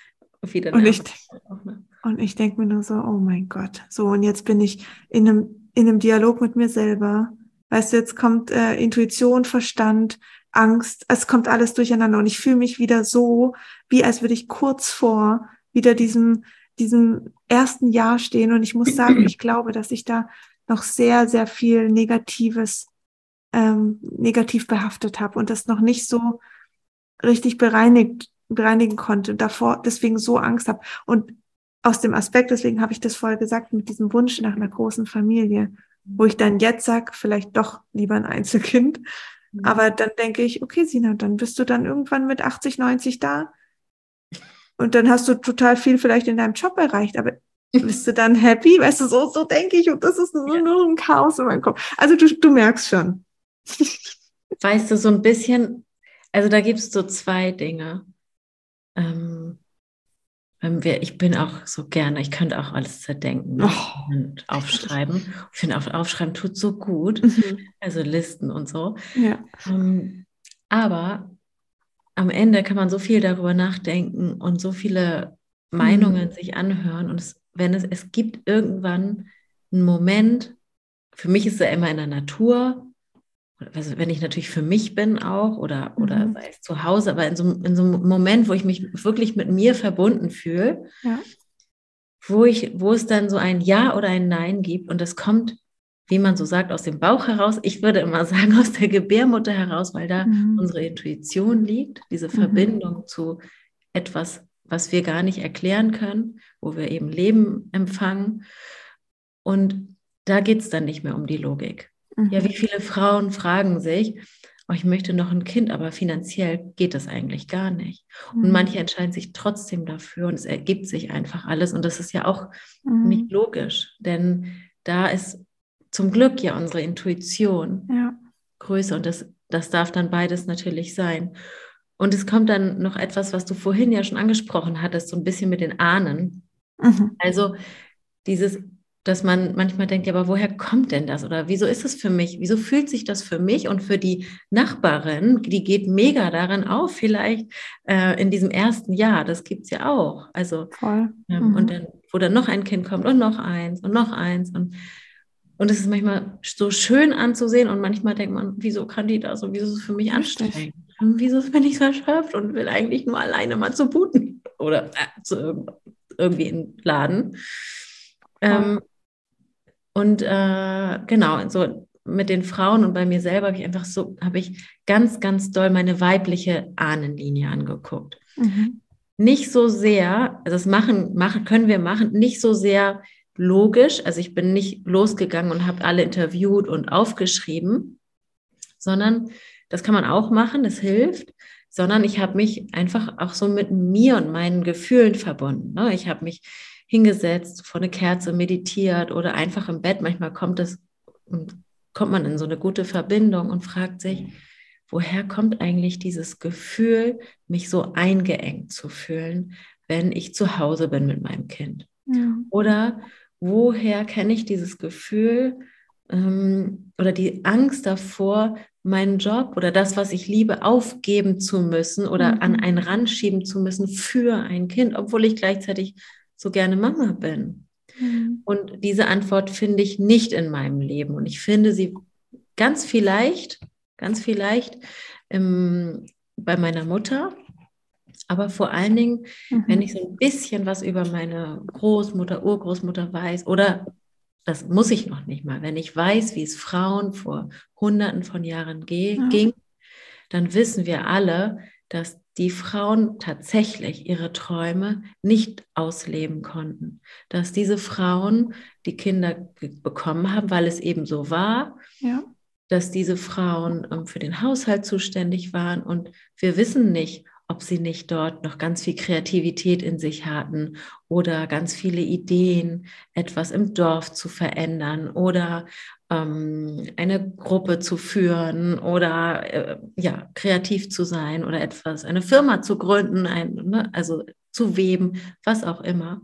Speaker 2: Wieder
Speaker 1: Und ich,
Speaker 2: Nerven auch, ne?
Speaker 1: und ich denke mir nur so, oh mein Gott, so und jetzt bin ich in einem, in einem Dialog mit mir selber. Weißt du, jetzt kommt äh, Intuition, Verstand, Angst, es kommt alles durcheinander und ich fühle mich wieder so, wie als würde ich kurz vor wieder diesem, diesem ersten Jahr stehen und ich muss sagen, ich glaube, dass ich da noch sehr, sehr viel Negatives, ähm, negativ behaftet habe und das noch nicht so richtig bereinigt, bereinigen konnte, davor deswegen so Angst habe. Und aus dem Aspekt, deswegen habe ich das vorher gesagt, mit diesem Wunsch nach einer großen Familie, wo ich dann jetzt sage, vielleicht doch lieber ein Einzelkind. Aber dann denke ich, okay, Sina, dann bist du dann irgendwann mit achtzig, neunzig da und dann hast du total viel vielleicht in deinem Job erreicht, aber bist du dann happy? Weißt du, so, so denke ich und das ist nur,
Speaker 2: Ja.
Speaker 1: nur ein Chaos in meinem Kopf. Also du, du merkst schon.
Speaker 2: Weißt du, so ein bisschen, also da gibt es so zwei Dinge. Ähm, wenn wir, ich bin auch so gerne, ich könnte auch alles zerdenken, ne?
Speaker 1: Oh,
Speaker 2: Und aufschreiben. Ich finde, auch aufschreiben tut so gut.
Speaker 1: mhm.
Speaker 2: Also Listen und so.
Speaker 1: Ja.
Speaker 2: Ähm, aber am Ende kann man so viel darüber nachdenken und so viele Meinungen
Speaker 1: Mhm.
Speaker 2: sich anhören. Und es, wenn es, es gibt irgendwann einen Moment, für mich ist er immer in der Natur, also wenn ich natürlich für mich bin auch oder, oder
Speaker 1: Mhm.
Speaker 2: sei es zu Hause, aber in so, in so einem Moment, wo ich mich wirklich mit mir verbunden fühle,
Speaker 1: Ja.
Speaker 2: wo ich, wo es dann so ein Ja oder ein Nein gibt und das kommt, wie man so sagt, aus dem Bauch heraus. Ich würde immer sagen, aus der Gebärmutter heraus, weil da
Speaker 1: Mhm.
Speaker 2: unsere Intuition liegt, diese
Speaker 1: Mhm.
Speaker 2: Verbindung zu etwas, was wir gar nicht erklären können, wo wir eben Leben empfangen. Und da geht es dann nicht mehr um die Logik. Ja, wie
Speaker 1: Mhm.
Speaker 2: viele Frauen fragen sich, oh, ich möchte noch ein Kind, aber finanziell geht das eigentlich gar nicht. Und
Speaker 1: Mhm.
Speaker 2: manche entscheiden sich trotzdem dafür und es ergibt sich einfach alles. Und das ist ja auch nicht
Speaker 1: Mhm.
Speaker 2: logisch, denn da ist zum Glück ja unsere Intuition
Speaker 1: Ja.
Speaker 2: größer und das, das darf dann beides natürlich sein. Und es kommt dann noch etwas, was du vorhin ja schon angesprochen hattest, so ein bisschen mit den Ahnen.
Speaker 1: Mhm.
Speaker 2: Also dieses, dass man manchmal denkt, ja, aber woher kommt denn das? Oder wieso ist es für mich? Wieso fühlt sich das für mich und für die Nachbarin, die geht mega darin auf, vielleicht äh, in diesem ersten Jahr, das gibt es ja auch. Also,
Speaker 1: Voll.
Speaker 2: ähm, und
Speaker 1: Mhm.
Speaker 2: dann, wo dann noch ein Kind kommt und noch eins und noch eins. Und, und es ist manchmal so schön anzusehen und manchmal denkt man, wieso kann die das und wieso ist es für mich
Speaker 1: Richtig.
Speaker 2: anstrengend? Und wieso bin ich so erschöpft und will eigentlich nur alleine mal zu booten oder äh, zu, irgendwie in den Laden.
Speaker 1: Voll.
Speaker 2: Ähm, und äh, genau, so mit den Frauen und bei mir selber habe ich einfach so, habe ich ganz, ganz doll meine weibliche Ahnenlinie angeguckt.
Speaker 1: Mhm.
Speaker 2: Nicht so sehr, also das machen, machen, können wir machen, nicht so sehr logisch. Also ich bin nicht losgegangen und habe alle interviewt und aufgeschrieben, sondern das kann man auch machen, das hilft, sondern ich habe mich einfach auch so mit mir und meinen Gefühlen verbunden. Ne? Ich habe mich hingesetzt, vor eine Kerze meditiert oder einfach im Bett. Manchmal kommt es, kommt man in so eine gute Verbindung und fragt sich, woher kommt eigentlich dieses Gefühl, mich so eingeengt zu fühlen, wenn ich zu Hause bin mit meinem Kind?
Speaker 1: Mhm.
Speaker 2: Oder woher kenne ich dieses Gefühl ähm, oder die Angst davor, meinen Job oder das, was ich liebe, aufgeben zu müssen oder an
Speaker 1: Mhm.
Speaker 2: einen Rand schieben zu müssen für ein Kind, obwohl ich gleichzeitig so gerne Mama bin?
Speaker 1: Mhm.
Speaker 2: Und diese Antwort finde ich nicht in meinem Leben. Und ich finde sie ganz vielleicht, ganz vielleicht ähm, bei meiner Mutter, aber vor allen Dingen, wenn ich
Speaker 1: Mhm.
Speaker 2: so ein bisschen was über meine Großmutter, Urgroßmutter weiß, oder das muss ich noch nicht mal, wenn ich weiß, wie es Frauen vor Hunderten von Jahren ge-
Speaker 1: Ja.
Speaker 2: ging, dann wissen wir alle, dass die Frauen tatsächlich ihre Träume nicht ausleben konnten. Dass diese Frauen die Kinder bekommen haben, weil es eben so war,
Speaker 1: Ja.
Speaker 2: dass diese Frauen ähm, für den Haushalt zuständig waren und wir wissen nicht, ob sie nicht dort noch ganz viel Kreativität in sich hatten oder ganz viele Ideen, etwas im Dorf zu verändern oder ähm, eine Gruppe zu führen oder äh, ja, kreativ zu sein oder etwas, eine Firma zu gründen, ein, ne, also zu weben, was auch immer.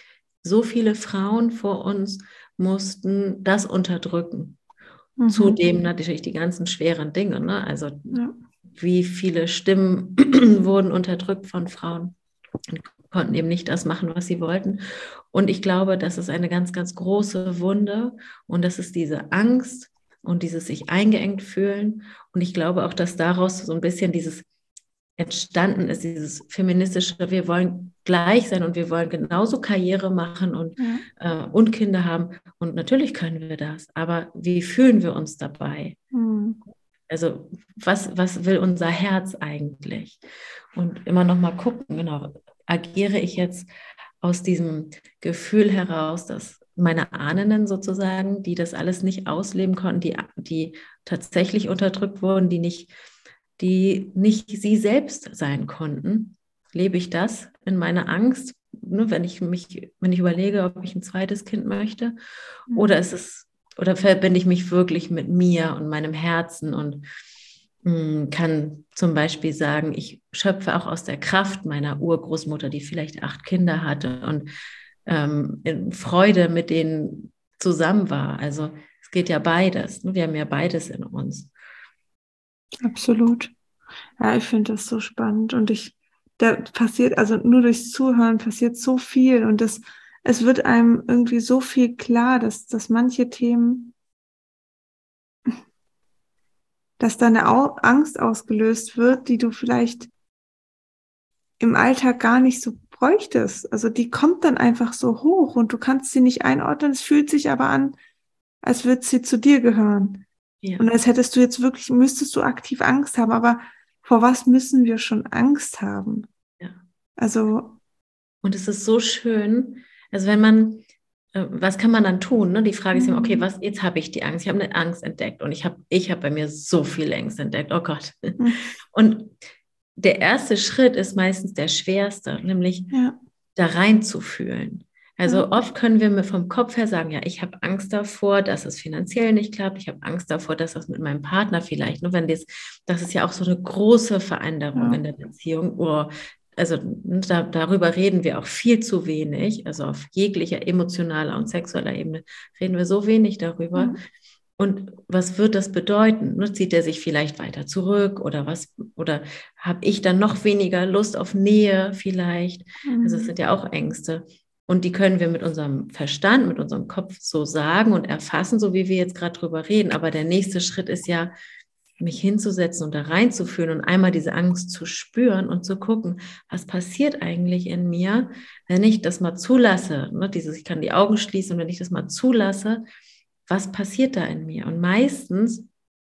Speaker 2: So viele Frauen vor uns mussten das unterdrücken.
Speaker 1: Mhm.
Speaker 2: Zudem natürlich die ganzen schweren Dinge, ne? Also
Speaker 1: Ja.
Speaker 2: wie viele Stimmen wurden unterdrückt von Frauen. konnten eben nicht das machen, was sie wollten. Und ich glaube, das ist eine ganz, ganz große Wunde und das ist diese Angst und dieses sich eingeengt fühlen. Und ich glaube auch, dass daraus so ein bisschen dieses entstanden ist, dieses feministische, wir wollen gleich sein und wir wollen genauso Karriere machen und,
Speaker 1: Ja.
Speaker 2: äh, und Kinder haben. Und natürlich können wir das, aber wie fühlen wir uns dabei?
Speaker 1: Mhm.
Speaker 2: Also was, was will unser Herz eigentlich? Und immer noch mal gucken, genau, agiere ich jetzt aus diesem Gefühl heraus, dass meine Ahnen sozusagen, die das alles nicht ausleben konnten, die, die tatsächlich unterdrückt wurden, die nicht, die nicht sie selbst sein konnten, lebe ich das in meiner Angst, ne, wenn ich mich, wenn ich überlege, ob ich ein zweites Kind möchte,
Speaker 1: Mhm.
Speaker 2: oder ist es, oder verbinde ich mich wirklich mit mir und meinem Herzen und mh, kann zum Beispiel sagen, ich schöpfe auch aus der Kraft meiner Urgroßmutter, die vielleicht acht Kinder hatte und ähm, in Freude mit denen zusammen war. Also es geht ja beides. Ne? Wir haben ja beides in uns.
Speaker 1: Absolut. Ja, ich finde das so spannend und ich, da passiert, also nur durchs Zuhören passiert so viel und das, es wird einem irgendwie so viel klar, dass, dass manche Themen, dass da eine Au- Angst ausgelöst wird, die du vielleicht im Alltag gar nicht so bräuchtest. Also die kommt dann einfach so hoch und du kannst sie nicht einordnen. Es fühlt sich aber an, als würde sie zu dir gehören.
Speaker 2: Ja.
Speaker 1: Und als hättest du jetzt wirklich, müsstest du aktiv Angst haben. Aber vor was müssen wir schon Angst haben?
Speaker 2: Ja.
Speaker 1: Also.
Speaker 2: Und es ist so schön, also wenn man, äh, was kann man dann tun? Ne? Die Frage ist immer, okay, was, jetzt habe ich die Angst, ich habe eine Angst entdeckt und ich habe ich hab bei mir so viele Ängste entdeckt, oh Gott.
Speaker 1: Mhm.
Speaker 2: Und der erste Schritt ist meistens der schwerste, nämlich
Speaker 1: ja.
Speaker 2: da reinzufühlen. Also
Speaker 1: ja.
Speaker 2: oft können wir mir vom Kopf her sagen, ja, ich habe Angst davor, dass es finanziell nicht klappt, ich habe Angst davor, dass das mit meinem Partner vielleicht, nur wenn das, das ist ja auch so eine große Veränderung
Speaker 1: Ja.
Speaker 2: in der Beziehung, oh, also da, darüber reden wir auch viel zu wenig, also auf jeglicher emotionaler und sexueller Ebene reden wir so wenig darüber.
Speaker 1: Ja.
Speaker 2: Und was wird das bedeuten? Ne, zieht er sich vielleicht weiter zurück oder was? Oder habe ich dann noch weniger Lust auf Nähe vielleicht?
Speaker 1: Mhm.
Speaker 2: Also es sind ja auch Ängste. Und die können wir mit unserem Verstand, mit unserem Kopf so sagen und erfassen, so wie wir jetzt gerade drüber reden. Aber der nächste Schritt ist ja, mich hinzusetzen und da reinzufühlen und einmal diese Angst zu spüren und zu gucken, was passiert eigentlich in mir, wenn ich das mal zulasse. Ne? Dieses, ich kann die Augen schließen und wenn ich das mal zulasse, was passiert da in mir? Und meistens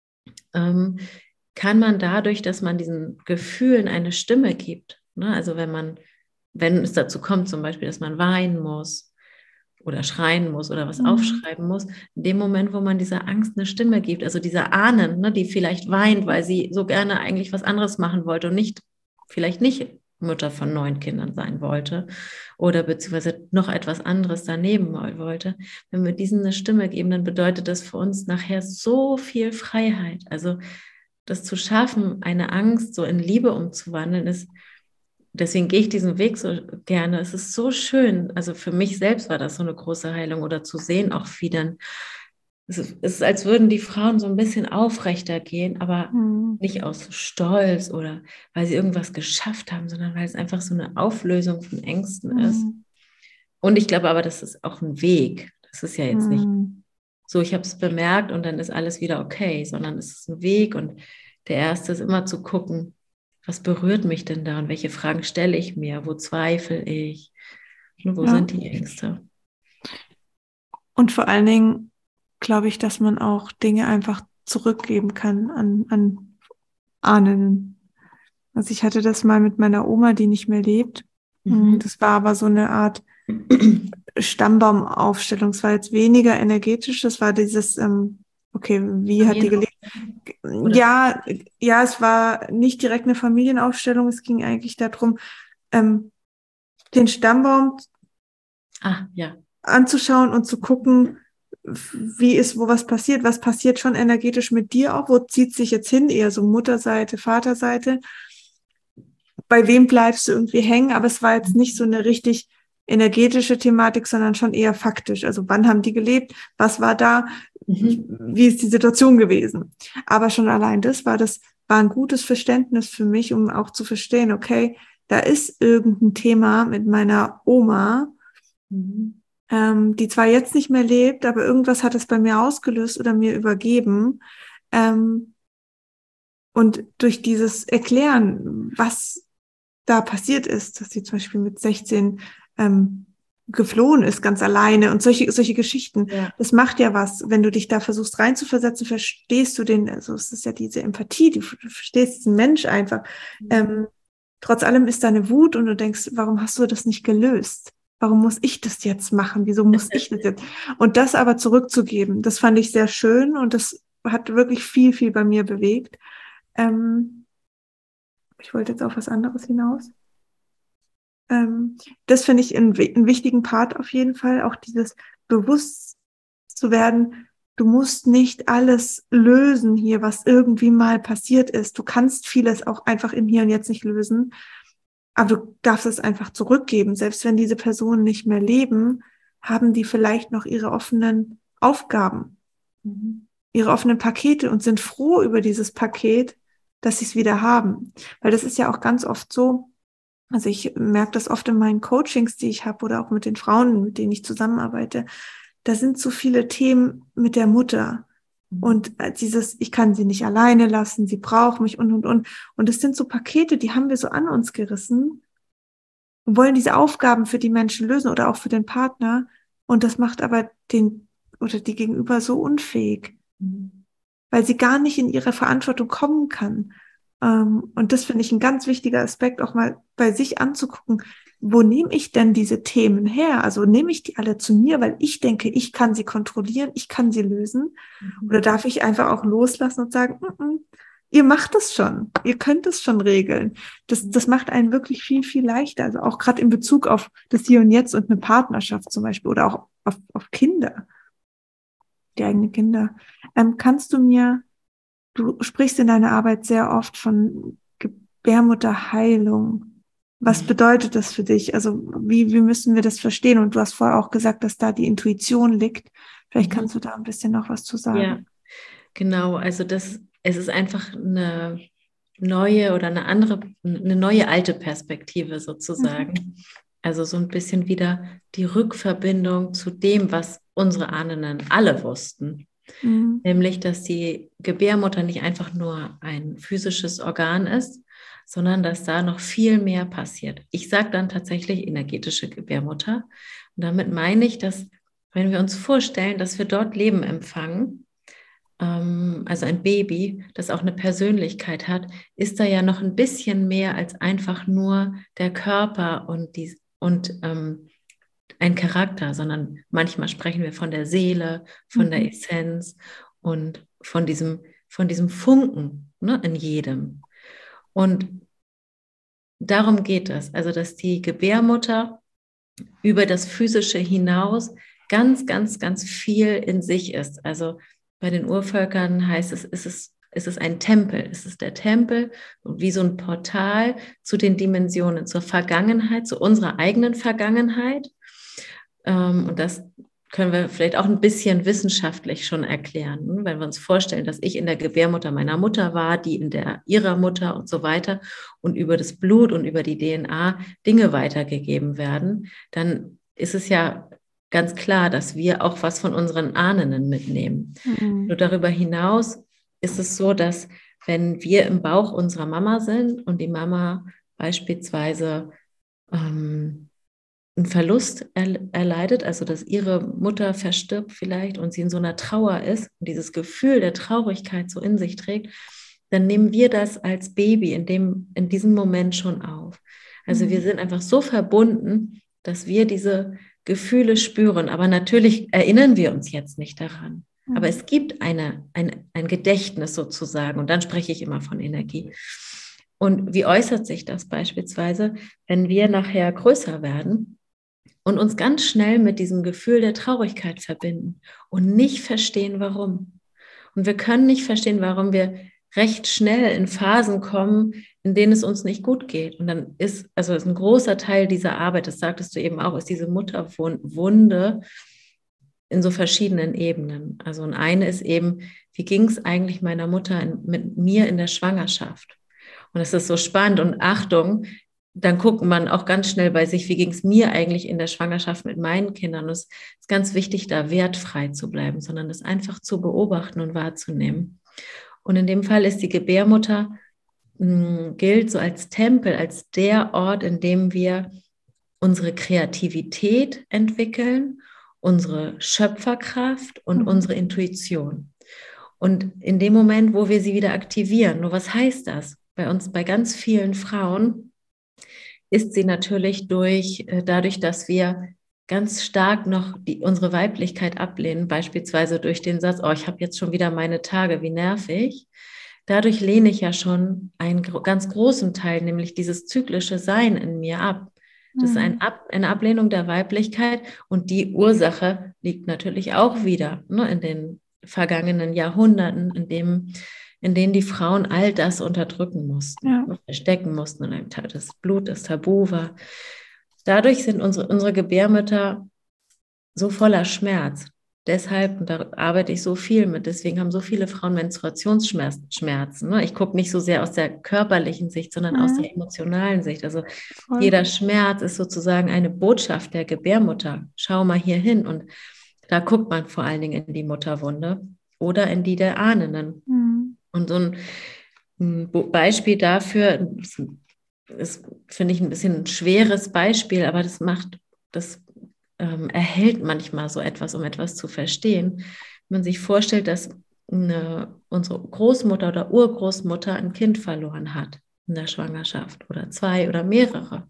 Speaker 2: ähm, kann man dadurch, dass man diesen Gefühlen eine Stimme gibt, ne? Also wenn man, wenn es dazu kommt, zum Beispiel, dass man weinen muss oder schreien muss oder was
Speaker 1: Mhm.
Speaker 2: aufschreiben muss, in dem Moment, wo man dieser Angst eine Stimme gibt, also dieser Ahnen, ne, die vielleicht weint, weil sie so gerne eigentlich was anderes machen wollte und nicht, vielleicht nicht Mutter von neun Kindern sein wollte oder beziehungsweise noch etwas anderes daneben wollte. Wenn wir diesen eine Stimme geben, dann bedeutet das für uns nachher so viel Freiheit. Also das zu schaffen, eine Angst so in Liebe umzuwandeln, ist, deswegen gehe ich diesen Weg so gerne. Es ist so schön. Also für mich selbst war das so eine große Heilung oder zu sehen auch wie dann, es ist, es ist, als würden die Frauen so ein bisschen aufrechter gehen, aber
Speaker 1: Mhm.
Speaker 2: nicht aus Stolz oder weil sie irgendwas geschafft haben, sondern weil es einfach so eine Auflösung von Ängsten
Speaker 1: Mhm.
Speaker 2: ist. Und ich glaube aber, das ist auch ein Weg. Das ist ja jetzt nicht
Speaker 1: Mhm.
Speaker 2: so, ich habe es bemerkt und dann ist alles wieder okay, sondern es ist ein Weg und der erste ist immer zu gucken, was berührt mich denn da und welche Fragen stelle ich mir, wo zweifle ich, wo
Speaker 1: Ja.
Speaker 2: sind die Ängste?
Speaker 1: Und vor allen Dingen glaube ich, dass man auch Dinge einfach zurückgeben kann an, an Ahnen. Also ich hatte das mal mit meiner Oma, die nicht mehr lebt.
Speaker 2: Mhm.
Speaker 1: Das war aber so eine Art Stammbaumaufstellung. Es war jetzt weniger energetisch. Das war dieses, ähm, okay, wie hat die gelebt?
Speaker 2: Oder?
Speaker 1: Ja, ja, es war nicht direkt eine Familienaufstellung. Es ging eigentlich darum, ähm, den Stammbaum
Speaker 2: Ah, ja.
Speaker 1: anzuschauen und zu gucken, wie ist, wo was passiert, was passiert schon energetisch mit dir auch, wo zieht sich jetzt hin, eher so Mutterseite, Vaterseite, bei wem bleibst du irgendwie hängen, aber es war jetzt nicht so eine richtig energetische Thematik, sondern schon eher faktisch, also wann haben die gelebt, was war da,
Speaker 2: Mhm.
Speaker 1: wie ist die Situation gewesen, aber schon allein das war das, war ein gutes Verständnis für mich, um auch zu verstehen, okay, da ist irgendein Thema mit meiner Oma,
Speaker 2: Mhm.
Speaker 1: ähm, die zwar jetzt nicht mehr lebt, aber irgendwas hat es bei mir ausgelöst oder mir übergeben. Ähm, und durch dieses Erklären, was da passiert ist, dass sie zum Beispiel mit sechzehn ähm, geflohen ist, ganz alleine und solche, solche Geschichten,
Speaker 2: Ja.
Speaker 1: das macht ja was. Wenn du dich da versuchst reinzuversetzen, verstehst du den, also es ist ja diese Empathie, du, du verstehst diesen Mensch einfach.
Speaker 2: Mhm.
Speaker 1: Ähm, trotz allem ist da eine Wut und du denkst, warum hast du das nicht gelöst? Warum muss ich das jetzt machen? Wieso muss ich das jetzt? Und das aber zurückzugeben, das fand ich sehr schön und das hat wirklich viel, viel bei mir bewegt. Ähm, ich wollte jetzt auf was anderes hinaus. Ähm, das finde ich einen, einen wichtigen Part auf jeden Fall, auch dieses bewusst zu werden, du musst nicht alles lösen hier, was irgendwie mal passiert ist. Du kannst vieles auch einfach im Hier und Jetzt nicht lösen, aber du darfst es einfach zurückgeben. Selbst wenn diese Personen nicht mehr leben, haben die vielleicht noch ihre offenen Aufgaben,
Speaker 2: Mhm.
Speaker 1: ihre offenen Pakete und sind froh über dieses Paket, dass sie es wieder haben. Weil das ist ja auch ganz oft so, also ich merke das oft in meinen Coachings, die ich habe oder auch mit den Frauen, mit denen ich zusammenarbeite. Da sind so viele Themen mit der Mutter. Und dieses, ich kann sie nicht alleine lassen, sie braucht mich und, und, und. Und es sind so Pakete, die haben wir so an uns gerissen und wollen diese Aufgaben für die Menschen lösen oder auch für den Partner. Und das macht aber den oder die Gegenüber so unfähig,
Speaker 2: Mhm.
Speaker 1: weil sie gar nicht in ihre Verantwortung kommen kann. Ähm, und das finde ich ein ganz wichtiger Aspekt, auch mal bei sich anzugucken, wo nehme ich denn diese Themen her? Also nehme ich die alle zu mir, weil ich denke, ich kann sie kontrollieren, ich kann sie lösen? Oder
Speaker 2: Mhm.
Speaker 1: darf ich einfach auch loslassen und sagen, mm -mm, ihr macht es schon, ihr könnt es schon regeln. Das, das macht einen wirklich viel, viel leichter. Also auch gerade in Bezug auf das Hier und Jetzt und eine Partnerschaft zum Beispiel oder auch auf, auf Kinder, die eigenen Kinder. Ähm, kannst du mir Du sprichst in deiner Arbeit sehr oft von Gebärmutterheilung. Was bedeutet das für dich? Also wie, wie müssen wir das verstehen? Und du hast vorher auch gesagt, dass da die Intuition liegt. Vielleicht
Speaker 2: Mhm.
Speaker 1: kannst du da ein bisschen noch was zu
Speaker 2: Ja,
Speaker 1: sagen.
Speaker 2: genau. Also das, es ist einfach eine neue oder eine andere, eine neue alte Perspektive
Speaker 1: Mhm.
Speaker 2: sozusagen. Also so ein bisschen wieder die Rückverbindung zu dem, was unsere Ahnen alle wussten.
Speaker 1: Mhm.
Speaker 2: Nämlich, dass die Gebärmutter nicht einfach nur ein physisches Organ ist, sondern dass da noch viel mehr passiert. Ich sage dann tatsächlich energetische Gebärmutter. Und damit meine ich, dass wenn wir uns vorstellen, dass wir dort Leben empfangen, ähm, also ein Baby, das auch eine Persönlichkeit hat, ist da ja noch ein bisschen mehr als einfach nur der Körper und, die, und ähm, ein Charakter, sondern manchmal sprechen wir von der Seele, von der
Speaker 1: Mhm.
Speaker 2: Essenz und von diesem, von diesem Funken, ne, in jedem. Und darum geht es, also dass die Gebärmutter über das Physische hinaus ganz, ganz, ganz viel in sich ist. Also bei den Urvölkern heißt es, ist es, ist es ein Tempel, es ist der Tempel wie so ein Portal zu den Dimensionen, zur Vergangenheit, zu unserer eigenen Vergangenheit. Und das können wir vielleicht auch ein bisschen wissenschaftlich schon erklären, wenn wir uns vorstellen, dass ich in der Gebärmutter meiner Mutter war, die in der ihrer Mutter und so weiter und über das Blut und über die D N A Dinge weitergegeben werden, dann ist es ja ganz klar, dass wir auch was von unseren Ahnen mitnehmen. Nur
Speaker 1: Mhm.
Speaker 2: darüber hinaus ist es so, dass wenn wir im Bauch unserer Mama sind und die Mama beispielsweise ähm, einen Verlust erleidet, also dass ihre Mutter verstirbt vielleicht und sie in so einer Trauer ist und dieses Gefühl der Traurigkeit so in sich trägt, dann nehmen wir das als Baby in, dem, in diesem Moment schon auf. Also wir
Speaker 1: Mhm.
Speaker 2: sind einfach so verbunden, dass wir diese Gefühle spüren. Aber natürlich erinnern wir uns jetzt nicht daran. Aber
Speaker 1: Mhm.
Speaker 2: es gibt eine, ein, ein Gedächtnis sozusagen und dann spreche ich immer von Energie. Und wie äußert sich das beispielsweise, wenn wir nachher größer werden und uns ganz schnell mit diesem Gefühl der Traurigkeit verbinden und nicht verstehen, warum. Und wir können nicht verstehen, warum wir recht schnell in Phasen kommen, in denen es uns nicht gut geht. Und dann ist, also ist ein großer Teil dieser Arbeit, das sagtest du eben auch, ist diese Mutterwunde in so verschiedenen Ebenen. Also und eine ist eben, wie ging es eigentlich meiner Mutter in, mit mir in der Schwangerschaft? Und es ist so spannend und Achtung, dann guckt man auch ganz schnell bei sich, wie ging es mir eigentlich in der Schwangerschaft mit meinen Kindern. Und es ist ganz wichtig, da wertfrei zu bleiben, sondern das einfach zu beobachten und wahrzunehmen. Und in dem Fall ist die Gebärmutter, mh, gilt so als Tempel, als der Ort, in dem wir unsere Kreativität entwickeln, unsere Schöpferkraft und
Speaker 1: Mhm.
Speaker 2: unsere Intuition. Und in dem Moment, wo wir sie wieder aktivieren, nur was heißt das? Bei uns, bei ganz vielen Frauen, ist sie natürlich durch, äh, dadurch, dass wir ganz stark noch die, unsere Weiblichkeit ablehnen, beispielsweise durch den Satz, oh, ich habe jetzt schon wieder meine Tage, wie nervig. Dadurch lehne ich ja schon einen ganz großen Teil, nämlich dieses zyklische Sein in mir ab. Das ist ein ab, eine Ablehnung der Weiblichkeit und die Ursache liegt natürlich auch wieder, ne, in den vergangenen Jahrhunderten, in dem in denen die Frauen all das unterdrücken mussten,
Speaker 1: Ja.
Speaker 2: verstecken mussten, und das Blut das Tabu war. Dadurch sind unsere, unsere Gebärmütter so voller Schmerz. Deshalb, und da arbeite ich so viel mit, deswegen haben so viele Frauen Menstruationsschmerzen. Ne? Ich gucke nicht so sehr aus der körperlichen Sicht, sondern aus der emotionalen Sicht. Also
Speaker 1: Voll.
Speaker 2: Jeder Schmerz ist sozusagen eine Botschaft der Gebärmutter. Schau mal hier hin. Und da guckt man vor allen Dingen in die Mutterwunde oder in die der Ahnenden.
Speaker 1: Mhm.
Speaker 2: Und so ein, ein Beispiel dafür ist, finde ich, ein bisschen ein schweres Beispiel, aber das macht, das ähm, erhält manchmal so etwas, um etwas zu verstehen. Wenn man sich vorstellt, dass eine, unsere Großmutter oder Urgroßmutter ein Kind verloren hat in der Schwangerschaft oder zwei oder mehrere.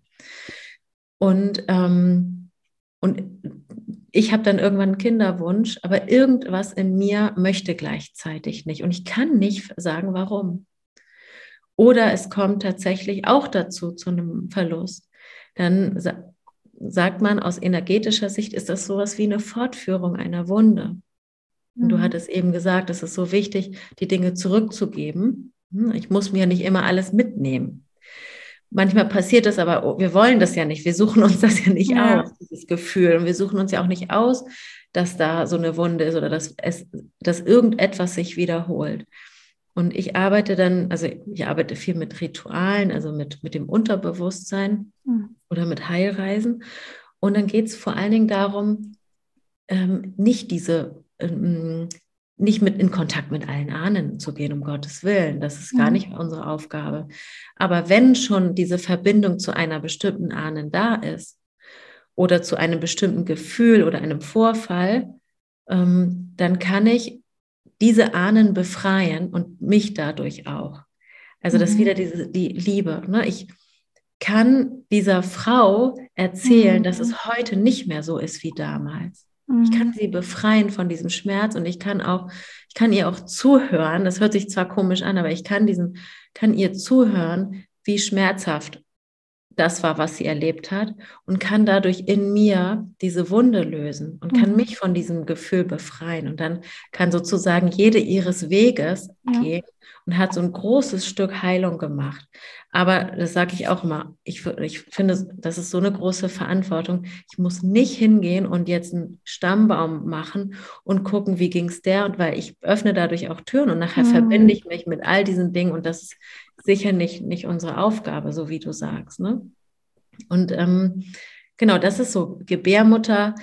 Speaker 2: Und, ähm, und ich habe dann irgendwann einen Kinderwunsch, aber irgendwas in mir möchte gleichzeitig nicht. Und ich kann nicht sagen, warum. Oder es kommt tatsächlich auch dazu, zu einem Verlust. Dann sa- sagt man, aus energetischer Sicht ist das sowas wie eine Fortführung einer Wunde. Und du
Speaker 1: Mhm.
Speaker 2: hattest eben gesagt, es ist so wichtig, die Dinge zurückzugeben. Ich muss mir nicht immer alles mitnehmen. Manchmal passiert das aber, oh, wir wollen das ja nicht, wir suchen uns das ja nicht
Speaker 1: Ja.
Speaker 2: aus, dieses Gefühl. Und wir suchen uns ja auch nicht aus, dass da so eine Wunde ist oder dass, es, dass irgendetwas sich wiederholt. Und ich arbeite dann, also ich arbeite viel mit Ritualen, also mit, mit dem Unterbewusstsein
Speaker 1: Mhm.
Speaker 2: oder mit Heilreisen. Und dann geht es vor allen Dingen darum, ähm, nicht diese, ähm, nicht mit in Kontakt mit allen Ahnen zu gehen, um Gottes Willen. Das ist gar
Speaker 1: Mhm.
Speaker 2: nicht unsere Aufgabe. Aber wenn schon diese Verbindung zu einer bestimmten Ahnen da ist oder zu einem bestimmten Gefühl oder einem Vorfall, ähm, dann kann ich diese Ahnen befreien und mich dadurch auch. Also das ist wieder
Speaker 1: Mhm.
Speaker 2: diese, die Liebe. Ne? Ich kann dieser Frau erzählen,
Speaker 1: Mhm.
Speaker 2: dass es heute nicht mehr so ist wie damals. Ich kann
Speaker 1: Mhm.
Speaker 2: sie befreien von diesem Schmerz und ich kann auch, ich kann ihr auch zuhören. Das hört sich zwar komisch an, aber ich kann diesen, kann ihr zuhören, wie schmerzhaft das war, was sie erlebt hat, und kann dadurch in mir diese Wunde lösen und kann
Speaker 1: Mhm.
Speaker 2: mich von diesem Gefühl befreien. Und dann kann sozusagen jede ihres Weges
Speaker 1: Ja.
Speaker 2: gehen und hat so ein großes Stück Heilung gemacht. Aber das sage ich auch immer, ich, ich finde, das ist so eine große Verantwortung. Ich muss nicht hingehen und jetzt einen Stammbaum machen und gucken, wie ging es der, und weil ich öffne dadurch auch Türen und nachher
Speaker 1: Mhm.
Speaker 2: verbinde ich mich mit all diesen Dingen, und das ist sicher nicht, nicht unsere Aufgabe, so wie du sagst. Ne? Und ähm, genau, das ist so, Gebärmutter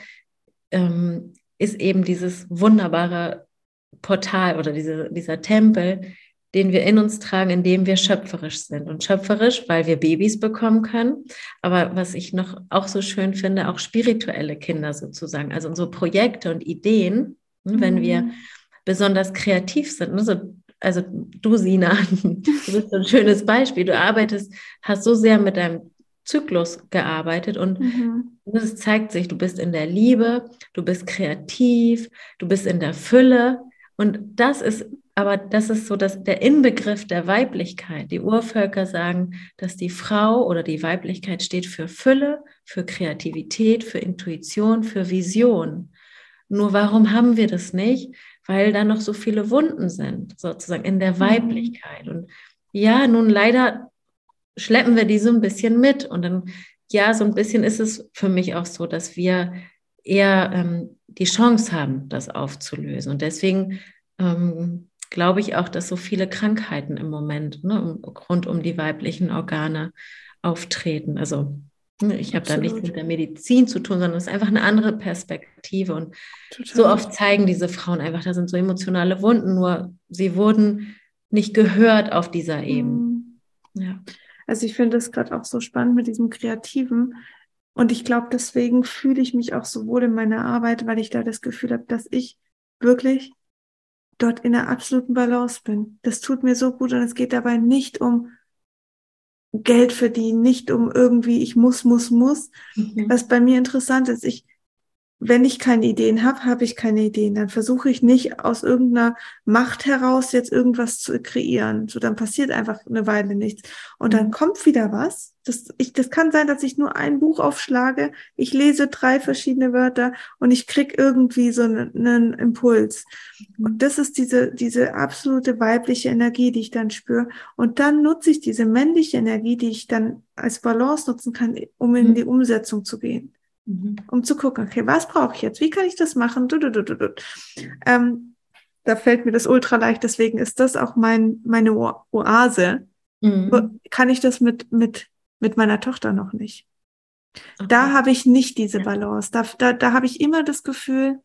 Speaker 2: ähm, ist eben dieses wunderbare Portal oder diese, dieser Tempel, den wir in uns tragen, in dem wir schöpferisch sind. Und schöpferisch, weil wir Babys bekommen können, aber was ich noch auch so schön finde, auch spirituelle Kinder sozusagen, also unsere Projekte und Ideen,
Speaker 1: Mhm.
Speaker 2: wenn wir besonders kreativ sind, ne, so, also du, Sina, du bist so ein schönes Beispiel. Du arbeitest, hast so sehr mit deinem Zyklus gearbeitet und
Speaker 1: Mhm.
Speaker 2: es zeigt sich, du bist in der Liebe, du bist kreativ, du bist in der Fülle, und das ist, aber das ist so das, der Inbegriff der Weiblichkeit. Die Urvölker sagen, dass die Frau oder die Weiblichkeit steht für Fülle, für Kreativität, für Intuition, für Vision. Nur warum haben wir das nicht? Weil da noch so viele Wunden sind, sozusagen in der Weiblichkeit. Und ja, nun leider schleppen wir die so ein bisschen mit. Und dann, ja, so ein bisschen ist es für mich auch so, dass wir eher ähm, die Chance haben, das aufzulösen. Und deswegen ähm, glaube ich auch, dass so viele Krankheiten im Moment, ne, rund um die weiblichen Organe auftreten. Also ne, ich habe da nichts
Speaker 1: Absolut.
Speaker 2: mit der Medizin zu tun, sondern es ist einfach eine andere Perspektive. Und so
Speaker 1: Total.
Speaker 2: oft zeigen diese Frauen einfach, da sind so emotionale Wunden, nur sie wurden nicht gehört auf dieser Ebene.
Speaker 1: Mhm.
Speaker 2: Ja.
Speaker 1: Also ich finde das gerade auch so spannend mit diesem Kreativen. Und ich glaube, deswegen fühle ich mich auch so wohl in meiner Arbeit, weil ich da das Gefühl habe, dass ich wirklich dort in der absoluten Balance bin. Das tut mir so gut und es geht dabei nicht um Geld verdienen, nicht um irgendwie, ich muss, muss, muss.
Speaker 2: Mhm.
Speaker 1: Was bei mir interessant ist, ich wenn ich keine Ideen habe, habe ich keine Ideen. Dann versuche ich nicht aus irgendeiner Macht heraus jetzt irgendwas zu kreieren. So, dann passiert einfach eine Weile nichts. Und dann
Speaker 2: Mhm.
Speaker 1: kommt wieder was. Das, ich, das kann sein, dass ich nur ein Buch aufschlage. Ich lese drei verschiedene Wörter und ich krieg irgendwie so einen, einen Impuls. Und das ist diese, diese absolute weibliche Energie, die ich dann spüre. Und dann nutze ich diese männliche Energie, die ich dann als Balance nutzen kann, um in die
Speaker 2: Mhm.
Speaker 1: Umsetzung zu gehen,
Speaker 2: Mhm.
Speaker 1: um zu gucken, okay, was brauche ich jetzt? Wie kann ich das machen? Du, du, du, du, du. Ähm, da fällt mir das ultra leicht, deswegen ist das auch mein, meine O- Oase. Nur
Speaker 2: Mhm.
Speaker 1: kann ich das mit, mit, mit meiner Tochter noch nicht. Da
Speaker 2: Okay.
Speaker 1: habe ich nicht diese
Speaker 2: Ja.
Speaker 1: Balance. Da, da, da habe ich immer das Gefühl,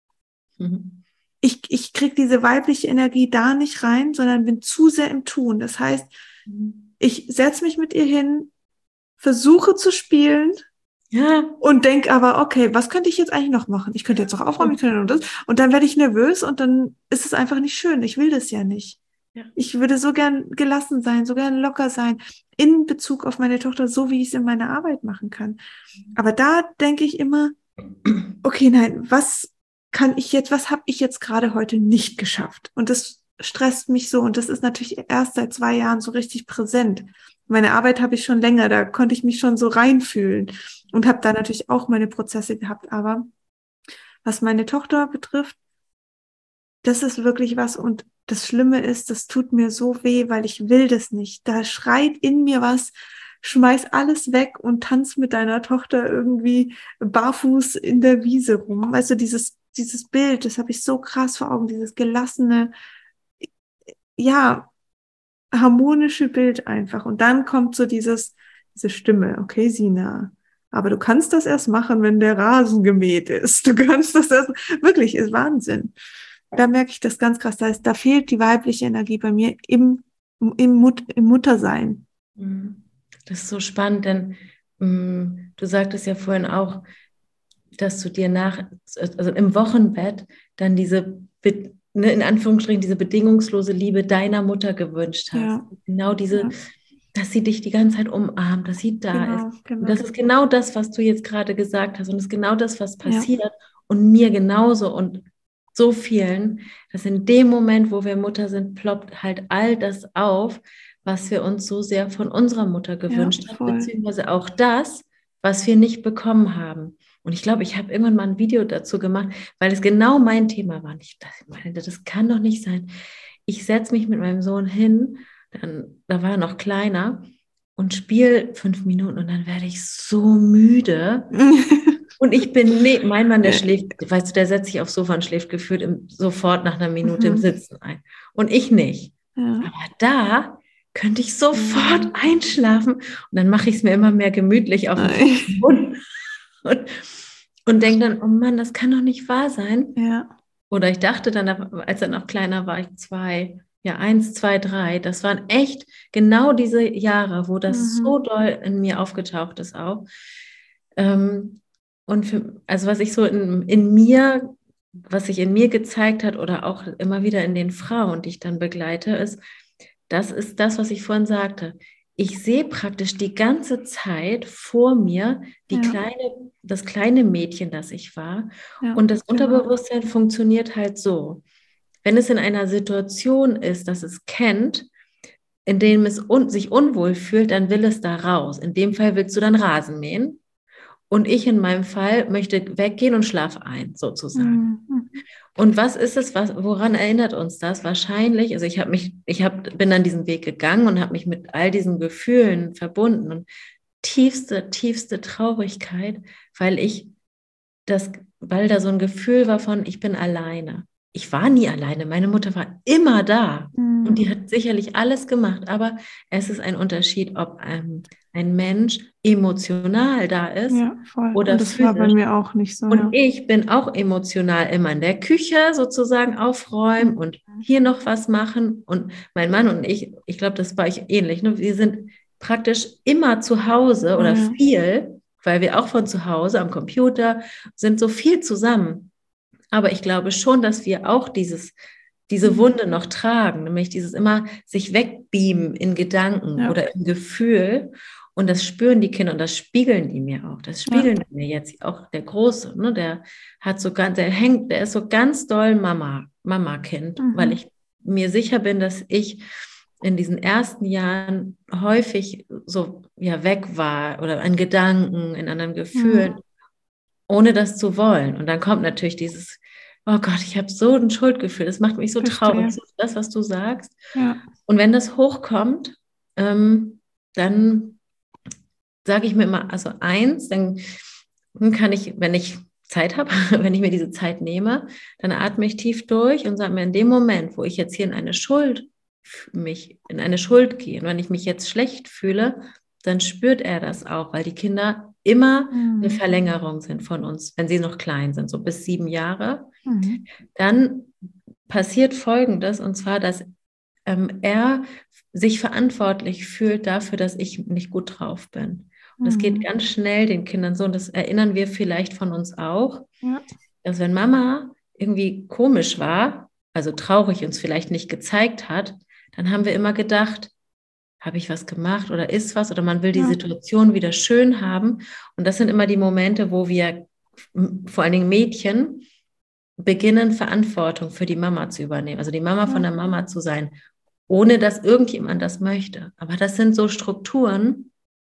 Speaker 2: Mhm.
Speaker 1: ich, ich kriege diese weibliche Energie da nicht rein, sondern bin zu sehr im Tun. Das heißt,
Speaker 2: Mhm.
Speaker 1: ich setze mich mit ihr hin, versuche zu spielen,
Speaker 2: Ja.
Speaker 1: und denk aber, okay, was könnte ich jetzt eigentlich noch machen? Ich könnte jetzt auch aufräumen, ich könnte noch das. Und dann werde ich nervös und dann ist es einfach nicht schön. Ich will das ja nicht.
Speaker 2: Ja.
Speaker 1: Ich würde so gern gelassen sein, so gern locker sein in Bezug auf meine Tochter, so wie ich es in meiner Arbeit machen kann. Aber da denke ich immer, okay, nein, was kann ich jetzt, was habe ich jetzt gerade heute nicht geschafft? Und das stresst mich so. Und das ist natürlich erst seit zwei Jahren so richtig präsent. Meine Arbeit habe ich schon länger, da konnte ich mich schon so reinfühlen und habe da natürlich auch meine Prozesse gehabt. Aber was meine Tochter betrifft, das ist wirklich was. Und das Schlimme ist, das tut mir so weh, weil ich will das nicht. Da schreit in mir was, schmeiß alles weg und tanz mit deiner Tochter irgendwie barfuß in der Wiese rum. Weißt du, dieses, dieses Bild, das habe ich so krass vor Augen, dieses gelassene, ja, harmonische Bild einfach. Und dann kommt so dieses, diese Stimme, okay, Sina, aber du kannst das erst machen, wenn der Rasen gemäht ist. Du kannst das erst, wirklich, ist Wahnsinn. Da merke ich das ganz krass. Da, ist, da fehlt die weibliche Energie bei mir im, im, Mut, im Muttersein.
Speaker 2: Mhm. Das ist so spannend, denn mh, du sagtest ja vorhin auch, dass du dir nach, also im Wochenbett dann diese, be- ne, in Anführungsstrichen, diese bedingungslose Liebe deiner Mutter gewünscht hast.
Speaker 1: Ja,
Speaker 2: Genau diese,
Speaker 1: ja,
Speaker 2: dass sie dich die ganze Zeit umarmt, dass sie da ist.
Speaker 1: genau,
Speaker 2: Und das
Speaker 1: genau.
Speaker 2: ist genau das, was du jetzt gerade gesagt hast. Und das ist genau das, was
Speaker 1: Ja,
Speaker 2: passiert. Und mir genauso und so vielen, dass in dem Moment, wo wir Mutter sind, ploppt halt all das auf, was wir uns so sehr von unserer Mutter
Speaker 1: ja,
Speaker 2: gewünscht haben,
Speaker 1: voll.
Speaker 2: beziehungsweise auch das, was wir nicht bekommen haben. Und ich glaube, ich habe irgendwann mal ein Video dazu gemacht, weil es genau mein Thema war. Und ich dachte, meine, das kann doch nicht sein. Ich setze mich mit meinem Sohn hin, dann, da war er noch kleiner, und spiele fünf Minuten und dann werde ich so müde. Und ich bin, nee, mein Mann, der
Speaker 1: Ja,
Speaker 2: schläft, weißt du, der setzt sich aufs Sofa und schläft gefühlt im, sofort nach einer Minute im
Speaker 1: mhm,
Speaker 2: Sitzen ein. Und ich nicht.
Speaker 1: ja,
Speaker 2: Aber da könnte ich sofort
Speaker 1: mhm.
Speaker 2: einschlafen und dann mache ich es mir immer mehr gemütlich auf dem Fußboden und, und denke dann, oh Mann, das kann doch nicht wahr sein.
Speaker 1: Ja,
Speaker 2: Oder ich dachte dann, als er noch kleiner war, ich zwei, ja, eins, zwei, drei, das waren echt genau diese Jahre, wo das so
Speaker 1: mhm,
Speaker 2: doll in mir aufgetaucht ist auch. Ähm, und für, also was ich so in, in mir, was sich in mir gezeigt hat oder auch immer wieder in den Frauen, die ich dann begleite, ist, das ist das, was ich vorhin sagte. Ich sehe praktisch die ganze Zeit vor mir die
Speaker 1: ja,
Speaker 2: kleine, das kleine Mädchen, das ich war.
Speaker 1: ja,
Speaker 2: Und das
Speaker 1: genau.
Speaker 2: Unterbewusstsein funktioniert halt so. Wenn es in einer Situation ist, dass es kennt, in dem es un sich unwohl fühlt, dann will es da raus. In dem Fall willst du dann Rasen mähen. Und ich in meinem Fall möchte weggehen und schlafe ein, sozusagen.
Speaker 1: Mhm.
Speaker 2: Und was ist es, was, woran erinnert uns das? Wahrscheinlich, also ich habe mich, ich hab, bin dann diesen Weg gegangen und habe mich mit all diesen Gefühlen verbunden und tiefste, tiefste Traurigkeit, weil ich das, weil da so ein Gefühl war von, ich bin alleine. ich war nie alleine. Meine Mutter war immer da
Speaker 1: Mhm.
Speaker 2: und die hat sicherlich alles gemacht. Aber es ist ein Unterschied, ob ähm, ein Mensch emotional da ist
Speaker 1: Ja, voll.
Speaker 2: oder
Speaker 1: Und das war bei
Speaker 2: physisch.
Speaker 1: mir auch nicht so,
Speaker 2: Und
Speaker 1: ja.
Speaker 2: ich bin auch emotional immer in der Küche sozusagen aufräumen und
Speaker 1: Mhm.
Speaker 2: hier noch was machen. Und mein Mann und ich, ich glaube, das war ich ähnlich. Ne? Wir sind praktisch immer zu Hause oder
Speaker 1: Ja.
Speaker 2: viel, weil wir auch von zu Hause am Computer sind, so viel zusammen. Aber ich glaube schon, dass wir auch dieses, diese
Speaker 1: Mhm.
Speaker 2: Wunde noch tragen, nämlich dieses immer sich wegbeamen in Gedanken
Speaker 1: Ja.
Speaker 2: oder im Gefühl. Und das spüren die Kinder und das spiegeln die mir auch. Das spiegeln
Speaker 1: Ja.
Speaker 2: die mir jetzt auch der Große, ne, der hat so ganz, der hängt, der ist so ganz doll Mama, Mama-Kind,
Speaker 1: Mhm.
Speaker 2: weil ich mir sicher bin, dass ich in diesen ersten Jahren häufig so ja weg war oder an Gedanken, in anderen Gefühlen,
Speaker 1: Mhm.
Speaker 2: ohne das zu wollen. Und dann kommt natürlich dieses, oh Gott, ich habe so ein Schuldgefühl, das macht mich so traurig,
Speaker 1: Verstehe.
Speaker 2: so das, was du sagst.
Speaker 1: Ja.
Speaker 2: Und wenn das hochkommt, ähm, dann sage ich mir immer, also eins, dann kann ich, wenn ich Zeit habe, wenn ich mir diese Zeit nehme, dann atme ich tief durch und sage mir, in dem Moment, wo ich jetzt hier in eine Schuld, mich in eine Schuld gehe, und wenn ich mich jetzt schlecht fühle, dann spürt er das auch, weil die Kinder immer eine
Speaker 1: Mhm.
Speaker 2: Verlängerung sind von uns, wenn sie noch klein sind, so bis sieben Jahre.
Speaker 1: Mhm.
Speaker 2: Dann passiert Folgendes, und zwar, dass ähm, er sich verantwortlich fühlt dafür, dass ich nicht gut drauf bin. Und das geht
Speaker 1: Mhm.
Speaker 2: ganz schnell den Kindern so, und das erinnern wir vielleicht von uns auch,
Speaker 1: Ja.
Speaker 2: dass wenn Mama irgendwie komisch war, also traurig uns vielleicht nicht gezeigt hat, dann haben wir immer gedacht, habe ich was gemacht oder ist was, oder man will die
Speaker 1: Ja.
Speaker 2: Situation wieder schön haben. Und das sind immer die Momente, wo wir, vor allen Dingen Mädchen, beginnen, Verantwortung für die Mama zu übernehmen, also die Mama von
Speaker 1: Ja.
Speaker 2: der Mama zu sein, ohne dass irgendjemand das möchte. Aber das sind so Strukturen,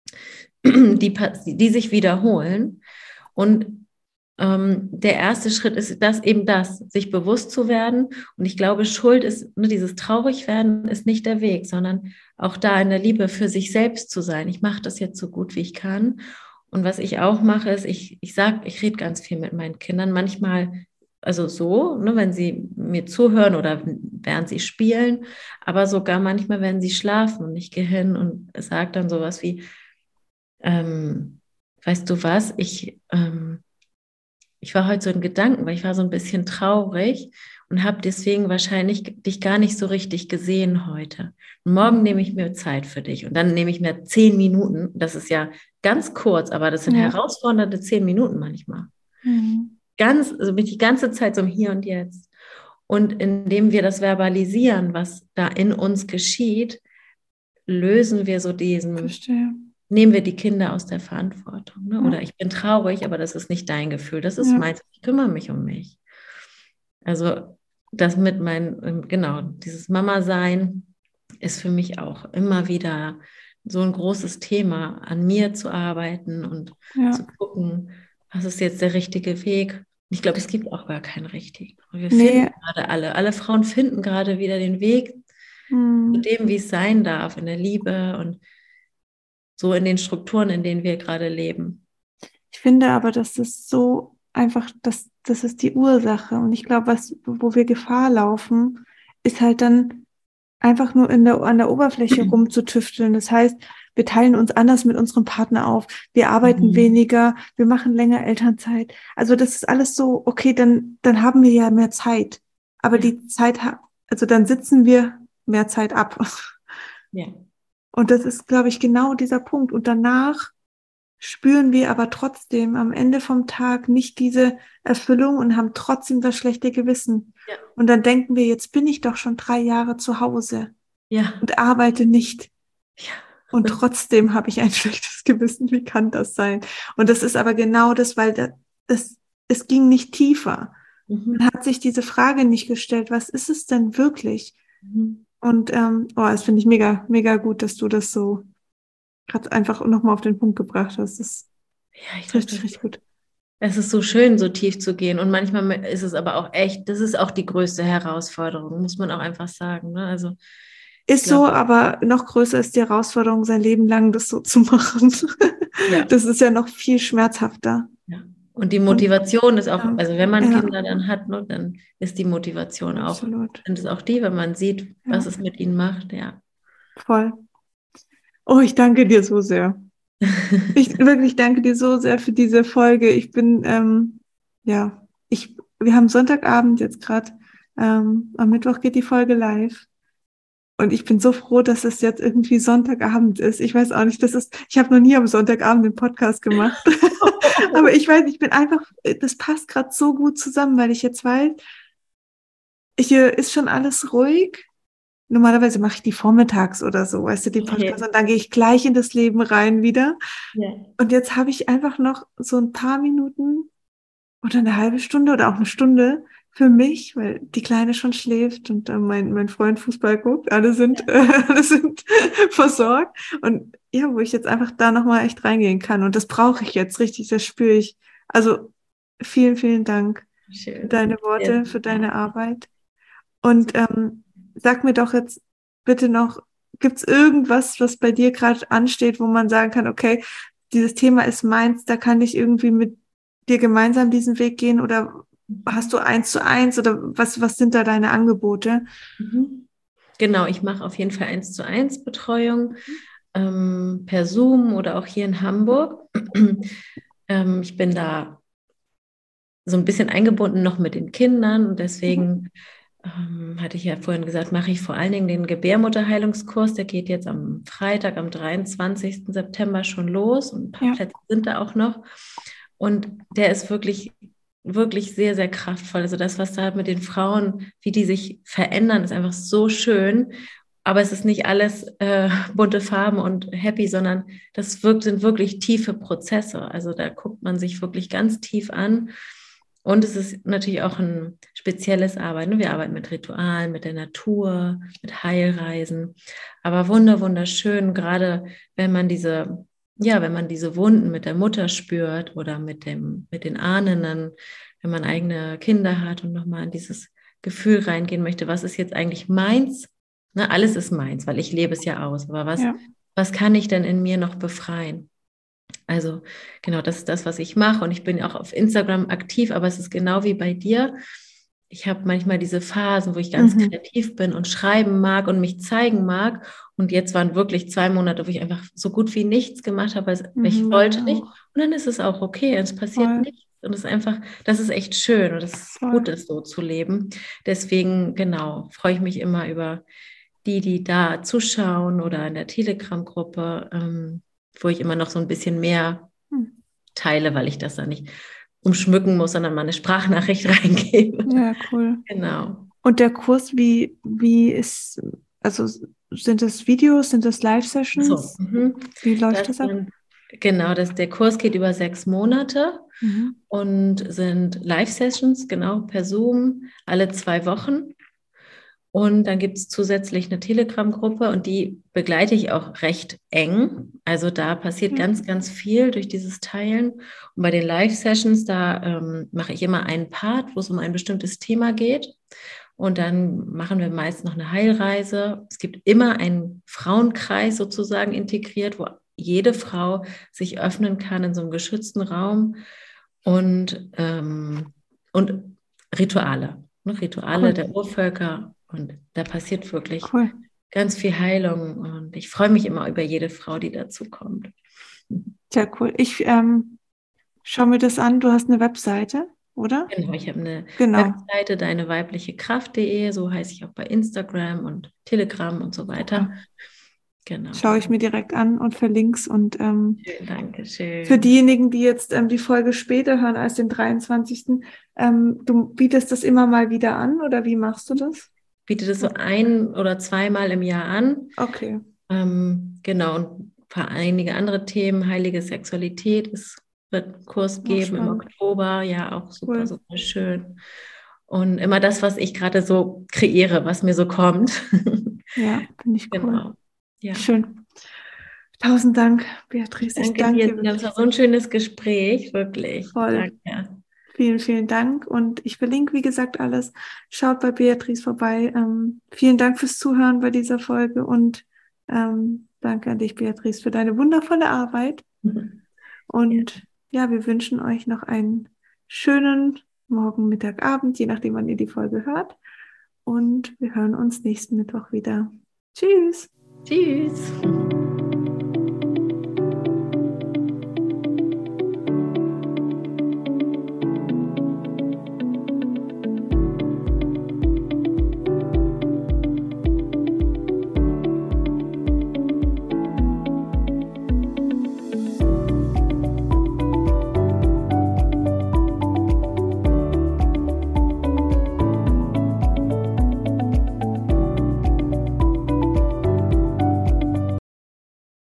Speaker 2: die, die sich wiederholen. Und ähm, der erste Schritt ist das eben das, sich bewusst zu werden. Und ich glaube, Schuld ist, ne, dieses Traurigwerden ist nicht der Weg, sondern auch da in der Liebe für sich selbst zu sein. Ich mache das jetzt so gut, wie ich kann. Und was ich auch mache, ist, ich, ich sage, ich rede ganz viel mit meinen Kindern. Manchmal, also so, ne, wenn sie mir zuhören oder während sie spielen, aber sogar manchmal, wenn sie schlafen. Und ich gehe hin und sage dann sowas wie, ähm, weißt du was, ich, ähm, ich war heute so in Gedanken, weil ich war so ein bisschen traurig und habe deswegen wahrscheinlich dich gar nicht so richtig gesehen heute. Und morgen nehme ich mir Zeit für dich und dann nehme ich mir zehn Minuten. Das ist ja ganz kurz, aber das sind
Speaker 1: Ja.
Speaker 2: herausfordernde zehn Minuten manchmal.
Speaker 1: Mhm.
Speaker 2: Ganz, also bin ich die ganze Zeit so im Hier und Jetzt. Und indem wir das verbalisieren, was da in uns geschieht, lösen wir so diesen,
Speaker 1: Verstehe.
Speaker 2: nehmen wir die Kinder aus der Verantwortung. Ne?
Speaker 1: Ja.
Speaker 2: Oder ich bin traurig, aber das ist nicht dein Gefühl, das ist
Speaker 1: Ja.
Speaker 2: meins, ich kümmere mich um mich. Also das mit meinem, genau, dieses Mama-Sein ist für mich auch immer wieder so ein großes Thema, an mir zu arbeiten und
Speaker 1: Ja.
Speaker 2: zu gucken, was ist jetzt der richtige Weg. Ich glaube, es gibt auch gar keinen richtigen. Wir
Speaker 1: Nee.
Speaker 2: finden gerade alle, alle Frauen finden gerade wieder den Weg
Speaker 1: Mhm.
Speaker 2: zu dem, wie es sein darf, in der Liebe und so in den Strukturen, in denen wir gerade leben.
Speaker 1: Ich finde aber, dass das so einfach, das, das ist die Ursache. Und ich glaube, was, wo wir Gefahr laufen, ist halt dann einfach nur in der, an der Oberfläche rumzutüfteln. Das heißt, wir teilen uns anders mit unserem Partner auf. Wir arbeiten
Speaker 2: Mhm.
Speaker 1: weniger, wir machen länger Elternzeit. Also das ist alles so, okay, dann, dann haben wir ja mehr Zeit. Aber
Speaker 2: Ja.
Speaker 1: die Zeit, also dann sitzen wir mehr Zeit ab.
Speaker 2: Ja.
Speaker 1: Und das ist, glaube ich, genau dieser Punkt. Und danach spüren wir aber trotzdem am Ende vom Tag nicht diese Erfüllung und haben trotzdem das schlechte Gewissen.
Speaker 2: Ja.
Speaker 1: Und dann denken wir, jetzt bin ich doch schon drei Jahre zu Hause
Speaker 2: Ja.
Speaker 1: und arbeite nicht.
Speaker 2: Ja.
Speaker 1: Und trotzdem habe ich ein schlechtes Gewissen. Wie kann das sein? Und das ist aber genau das, weil das, das, es ging nicht tiefer.
Speaker 2: Mhm.
Speaker 1: Man hat sich diese Frage nicht gestellt, was ist es denn wirklich?
Speaker 2: Mhm.
Speaker 1: Und ähm, oh, das finde ich mega, mega gut, dass du das so gerade einfach nochmal auf den Punkt gebracht hast. Das
Speaker 2: Ja, ich
Speaker 1: ist
Speaker 2: glaube,
Speaker 1: richtig,
Speaker 2: das
Speaker 1: richtig gut.
Speaker 2: es ist so schön, so tief zu gehen. Und manchmal ist es aber auch echt, das ist auch die größte Herausforderung, muss man auch einfach sagen. Ne? Also,
Speaker 1: Ist
Speaker 2: glaub,
Speaker 1: so, aber noch größer ist die Herausforderung, sein Leben lang das so zu machen.
Speaker 2: ja.
Speaker 1: Das ist ja noch viel schmerzhafter.
Speaker 2: Ja. Und die Motivation ist auch,
Speaker 1: Ja,
Speaker 2: also wenn man
Speaker 1: ja,
Speaker 2: Kinder dann hat, ne, dann ist die Motivation auch,
Speaker 1: absolut.
Speaker 2: sind es auch die, wenn man sieht, was
Speaker 1: Ja,
Speaker 2: es mit ihnen macht, ja.
Speaker 1: voll. Oh, ich danke dir so sehr. Ich wirklich danke dir so sehr für diese Folge. Ich bin, ähm, ja, ich, wir haben Sonntagabend jetzt gerade, ähm, am Mittwoch geht die Folge live. Und ich bin so froh, dass es jetzt irgendwie Sonntagabend ist. Ich weiß auch nicht, das ist, ich habe noch nie am Sonntagabend einen Podcast gemacht. Aber ich weiß, ich bin einfach, das passt gerade so gut zusammen, weil ich jetzt weiß, hier ist schon alles ruhig. Normalerweise mache ich die vormittags oder so, weißt du, die Podcasts,
Speaker 2: Okay.
Speaker 1: und dann gehe ich gleich in das Leben rein wieder.
Speaker 2: Ja.
Speaker 1: Und jetzt habe ich einfach noch so ein paar Minuten oder eine halbe Stunde oder auch eine Stunde für mich, weil die Kleine schon schläft und äh, mein, mein Freund Fußball guckt. Alle sind, äh, alle sind versorgt. Und ja, wo ich jetzt einfach da nochmal echt reingehen kann. Und das brauche ich jetzt richtig, das spüre ich. Also vielen, vielen Dank für
Speaker 2: Schön.
Speaker 1: deine
Speaker 2: Sehr,
Speaker 1: Worte, für
Speaker 2: sehr
Speaker 1: deine
Speaker 2: gerne.
Speaker 1: Arbeit. Und ähm, sag mir doch jetzt bitte noch, gibt es irgendwas, was bei dir gerade ansteht, wo man sagen kann, okay, dieses Thema ist meins, da kann ich irgendwie mit dir gemeinsam diesen Weg gehen, oder hast du eins zu eins, oder was, was sind da deine Angebote?
Speaker 2: Mhm. Genau, ich mache auf jeden Fall eins zu eins Betreuung ähm, per Zoom oder auch hier in Hamburg. ähm, ich bin da so ein bisschen eingebunden noch mit den Kindern und
Speaker 1: Mhm.
Speaker 2: deswegen ähm, hatte ich ja vorhin gesagt, mache ich vor allen Dingen den Gebärmutterheilungskurs. Der geht jetzt am Freitag, am dreiundzwanzigsten September schon los und ein paar
Speaker 1: Ja,
Speaker 2: Plätze sind da auch noch. Und der ist wirklich, wirklich sehr, sehr kraftvoll. Also das, was da mit den Frauen, wie die sich verändern, ist einfach so schön. Aber es ist nicht alles äh, bunte Farben und happy, sondern das wirkt, sind wirklich tiefe Prozesse. Also da guckt man sich wirklich ganz tief an. Und es ist natürlich auch ein spezielles Arbeiten. Wir arbeiten mit Ritualen, mit der Natur, mit Heilreisen. Aber wunder, wunderschön, gerade wenn man diese, ja, wenn man diese Wunden mit der Mutter spürt oder mit dem, mit den Ahnen, wenn man eigene Kinder hat und nochmal in dieses Gefühl reingehen möchte, was ist jetzt eigentlich meins? Ne, alles ist meins, weil ich lebe es ja aus. Aber was,
Speaker 1: ja.
Speaker 2: was kann ich denn in mir noch befreien? Also genau, das ist das, was ich mache. Und ich bin auch auf Instagram aktiv, aber es ist genau wie bei dir. Ich habe manchmal diese Phasen, wo ich ganz
Speaker 1: Mhm.
Speaker 2: kreativ bin und schreiben mag und mich zeigen mag. Und jetzt waren wirklich zwei Monate, wo ich einfach so gut wie nichts gemacht habe, weil
Speaker 1: Mhm,
Speaker 2: ich
Speaker 1: bei
Speaker 2: wollte
Speaker 1: mir
Speaker 2: nicht.
Speaker 1: auch.
Speaker 2: Und dann ist es auch okay, es passiert
Speaker 1: Voll,
Speaker 2: nichts. Und es ist einfach, das ist echt schön und es ist gut,
Speaker 1: voll.
Speaker 2: das so zu leben. Deswegen, genau, freue ich mich immer über die, die da zuschauen oder in der Telegram-Gruppe. Ähm, wo ich immer noch so ein bisschen mehr
Speaker 1: Hm.
Speaker 2: teile, weil ich das da nicht umschmücken muss, sondern mal eine Sprachnachricht reingebe.
Speaker 1: Ja, cool.
Speaker 2: Genau.
Speaker 1: Und der Kurs, wie, wie ist, also sind das Videos, sind das
Speaker 2: So,
Speaker 1: Live-Sessions?
Speaker 2: mhm.
Speaker 1: Wie läuft
Speaker 2: Das
Speaker 1: das ab?
Speaker 2: sind, genau, das, der Kurs geht über sechs Monate
Speaker 1: Mhm.
Speaker 2: und sind Live-Sessions, genau, per Zoom, alle zwei Wochen. Und dann gibt es zusätzlich eine Telegram-Gruppe und die begleite ich auch recht eng. Also da passiert
Speaker 1: Ja.
Speaker 2: ganz, ganz viel durch dieses Teilen. Und bei den Live-Sessions, da ähm, mache ich immer einen Part, wo es um ein bestimmtes Thema geht. Und dann machen wir meist noch eine Heilreise. Es gibt immer einen Frauenkreis sozusagen integriert, wo jede Frau sich öffnen kann in so einem geschützten Raum und, ähm, und Rituale. Ne? Rituale
Speaker 1: Cool,
Speaker 2: der Urvölker. Und da passiert wirklich
Speaker 1: cool.
Speaker 2: ganz viel Heilung. Und ich freue mich immer über jede Frau, die dazu kommt.
Speaker 1: Sehr cool. Ich ähm, schaue mir das an. Du hast eine Webseite, oder?
Speaker 2: Genau, ich habe eine
Speaker 1: Genau.
Speaker 2: Webseite, deine weibliche Kraft punkt de, so heiße ich auch bei Instagram und Telegram und so weiter.
Speaker 1: Super.
Speaker 2: Genau,
Speaker 1: Schaue
Speaker 2: das
Speaker 1: ich mir direkt an und verlinke es. Und ähm,
Speaker 2: schön, danke
Speaker 1: für
Speaker 2: schön.
Speaker 1: diejenigen, die jetzt ähm, die Folge später hören als den dreiundzwanzigsten, Ähm, du bietest das immer mal wieder an, oder wie machst du das?
Speaker 2: Biete das so ein oder zweimal im Jahr an.
Speaker 1: Okay.
Speaker 2: Ähm, genau, und für einige andere Themen, heilige Sexualität, es wird einen Kurs
Speaker 1: Auch
Speaker 2: geben im
Speaker 1: spannend.
Speaker 2: Oktober, ja, auch super,
Speaker 1: Cool.
Speaker 2: super schön. Und immer das, was ich gerade so kreiere, was mir so kommt.
Speaker 1: Ja, finde ich cool.
Speaker 2: Genau, ja.
Speaker 1: Schön. Tausend Dank,
Speaker 2: Ich
Speaker 1: Beatrice. Ich
Speaker 2: danke
Speaker 1: danke
Speaker 2: dir,
Speaker 1: dir
Speaker 2: das
Speaker 1: wirklich
Speaker 2: war so ein schönes Gespräch, wirklich.
Speaker 1: voll.
Speaker 2: Danke.
Speaker 1: Vielen, vielen Dank. Und ich verlinke, wie gesagt, alles. Schaut bei Beatrice vorbei. Ähm, vielen Dank fürs Zuhören bei dieser Folge, und ähm, danke an dich, Beatrice, für deine wundervolle Arbeit.
Speaker 2: Ja,
Speaker 1: Und ja, wir wünschen euch noch einen schönen Morgen, Mittag, Abend, je nachdem, wann ihr die Folge hört. Und wir hören uns nächsten Mittwoch wieder. Tschüss.
Speaker 2: Tschüss.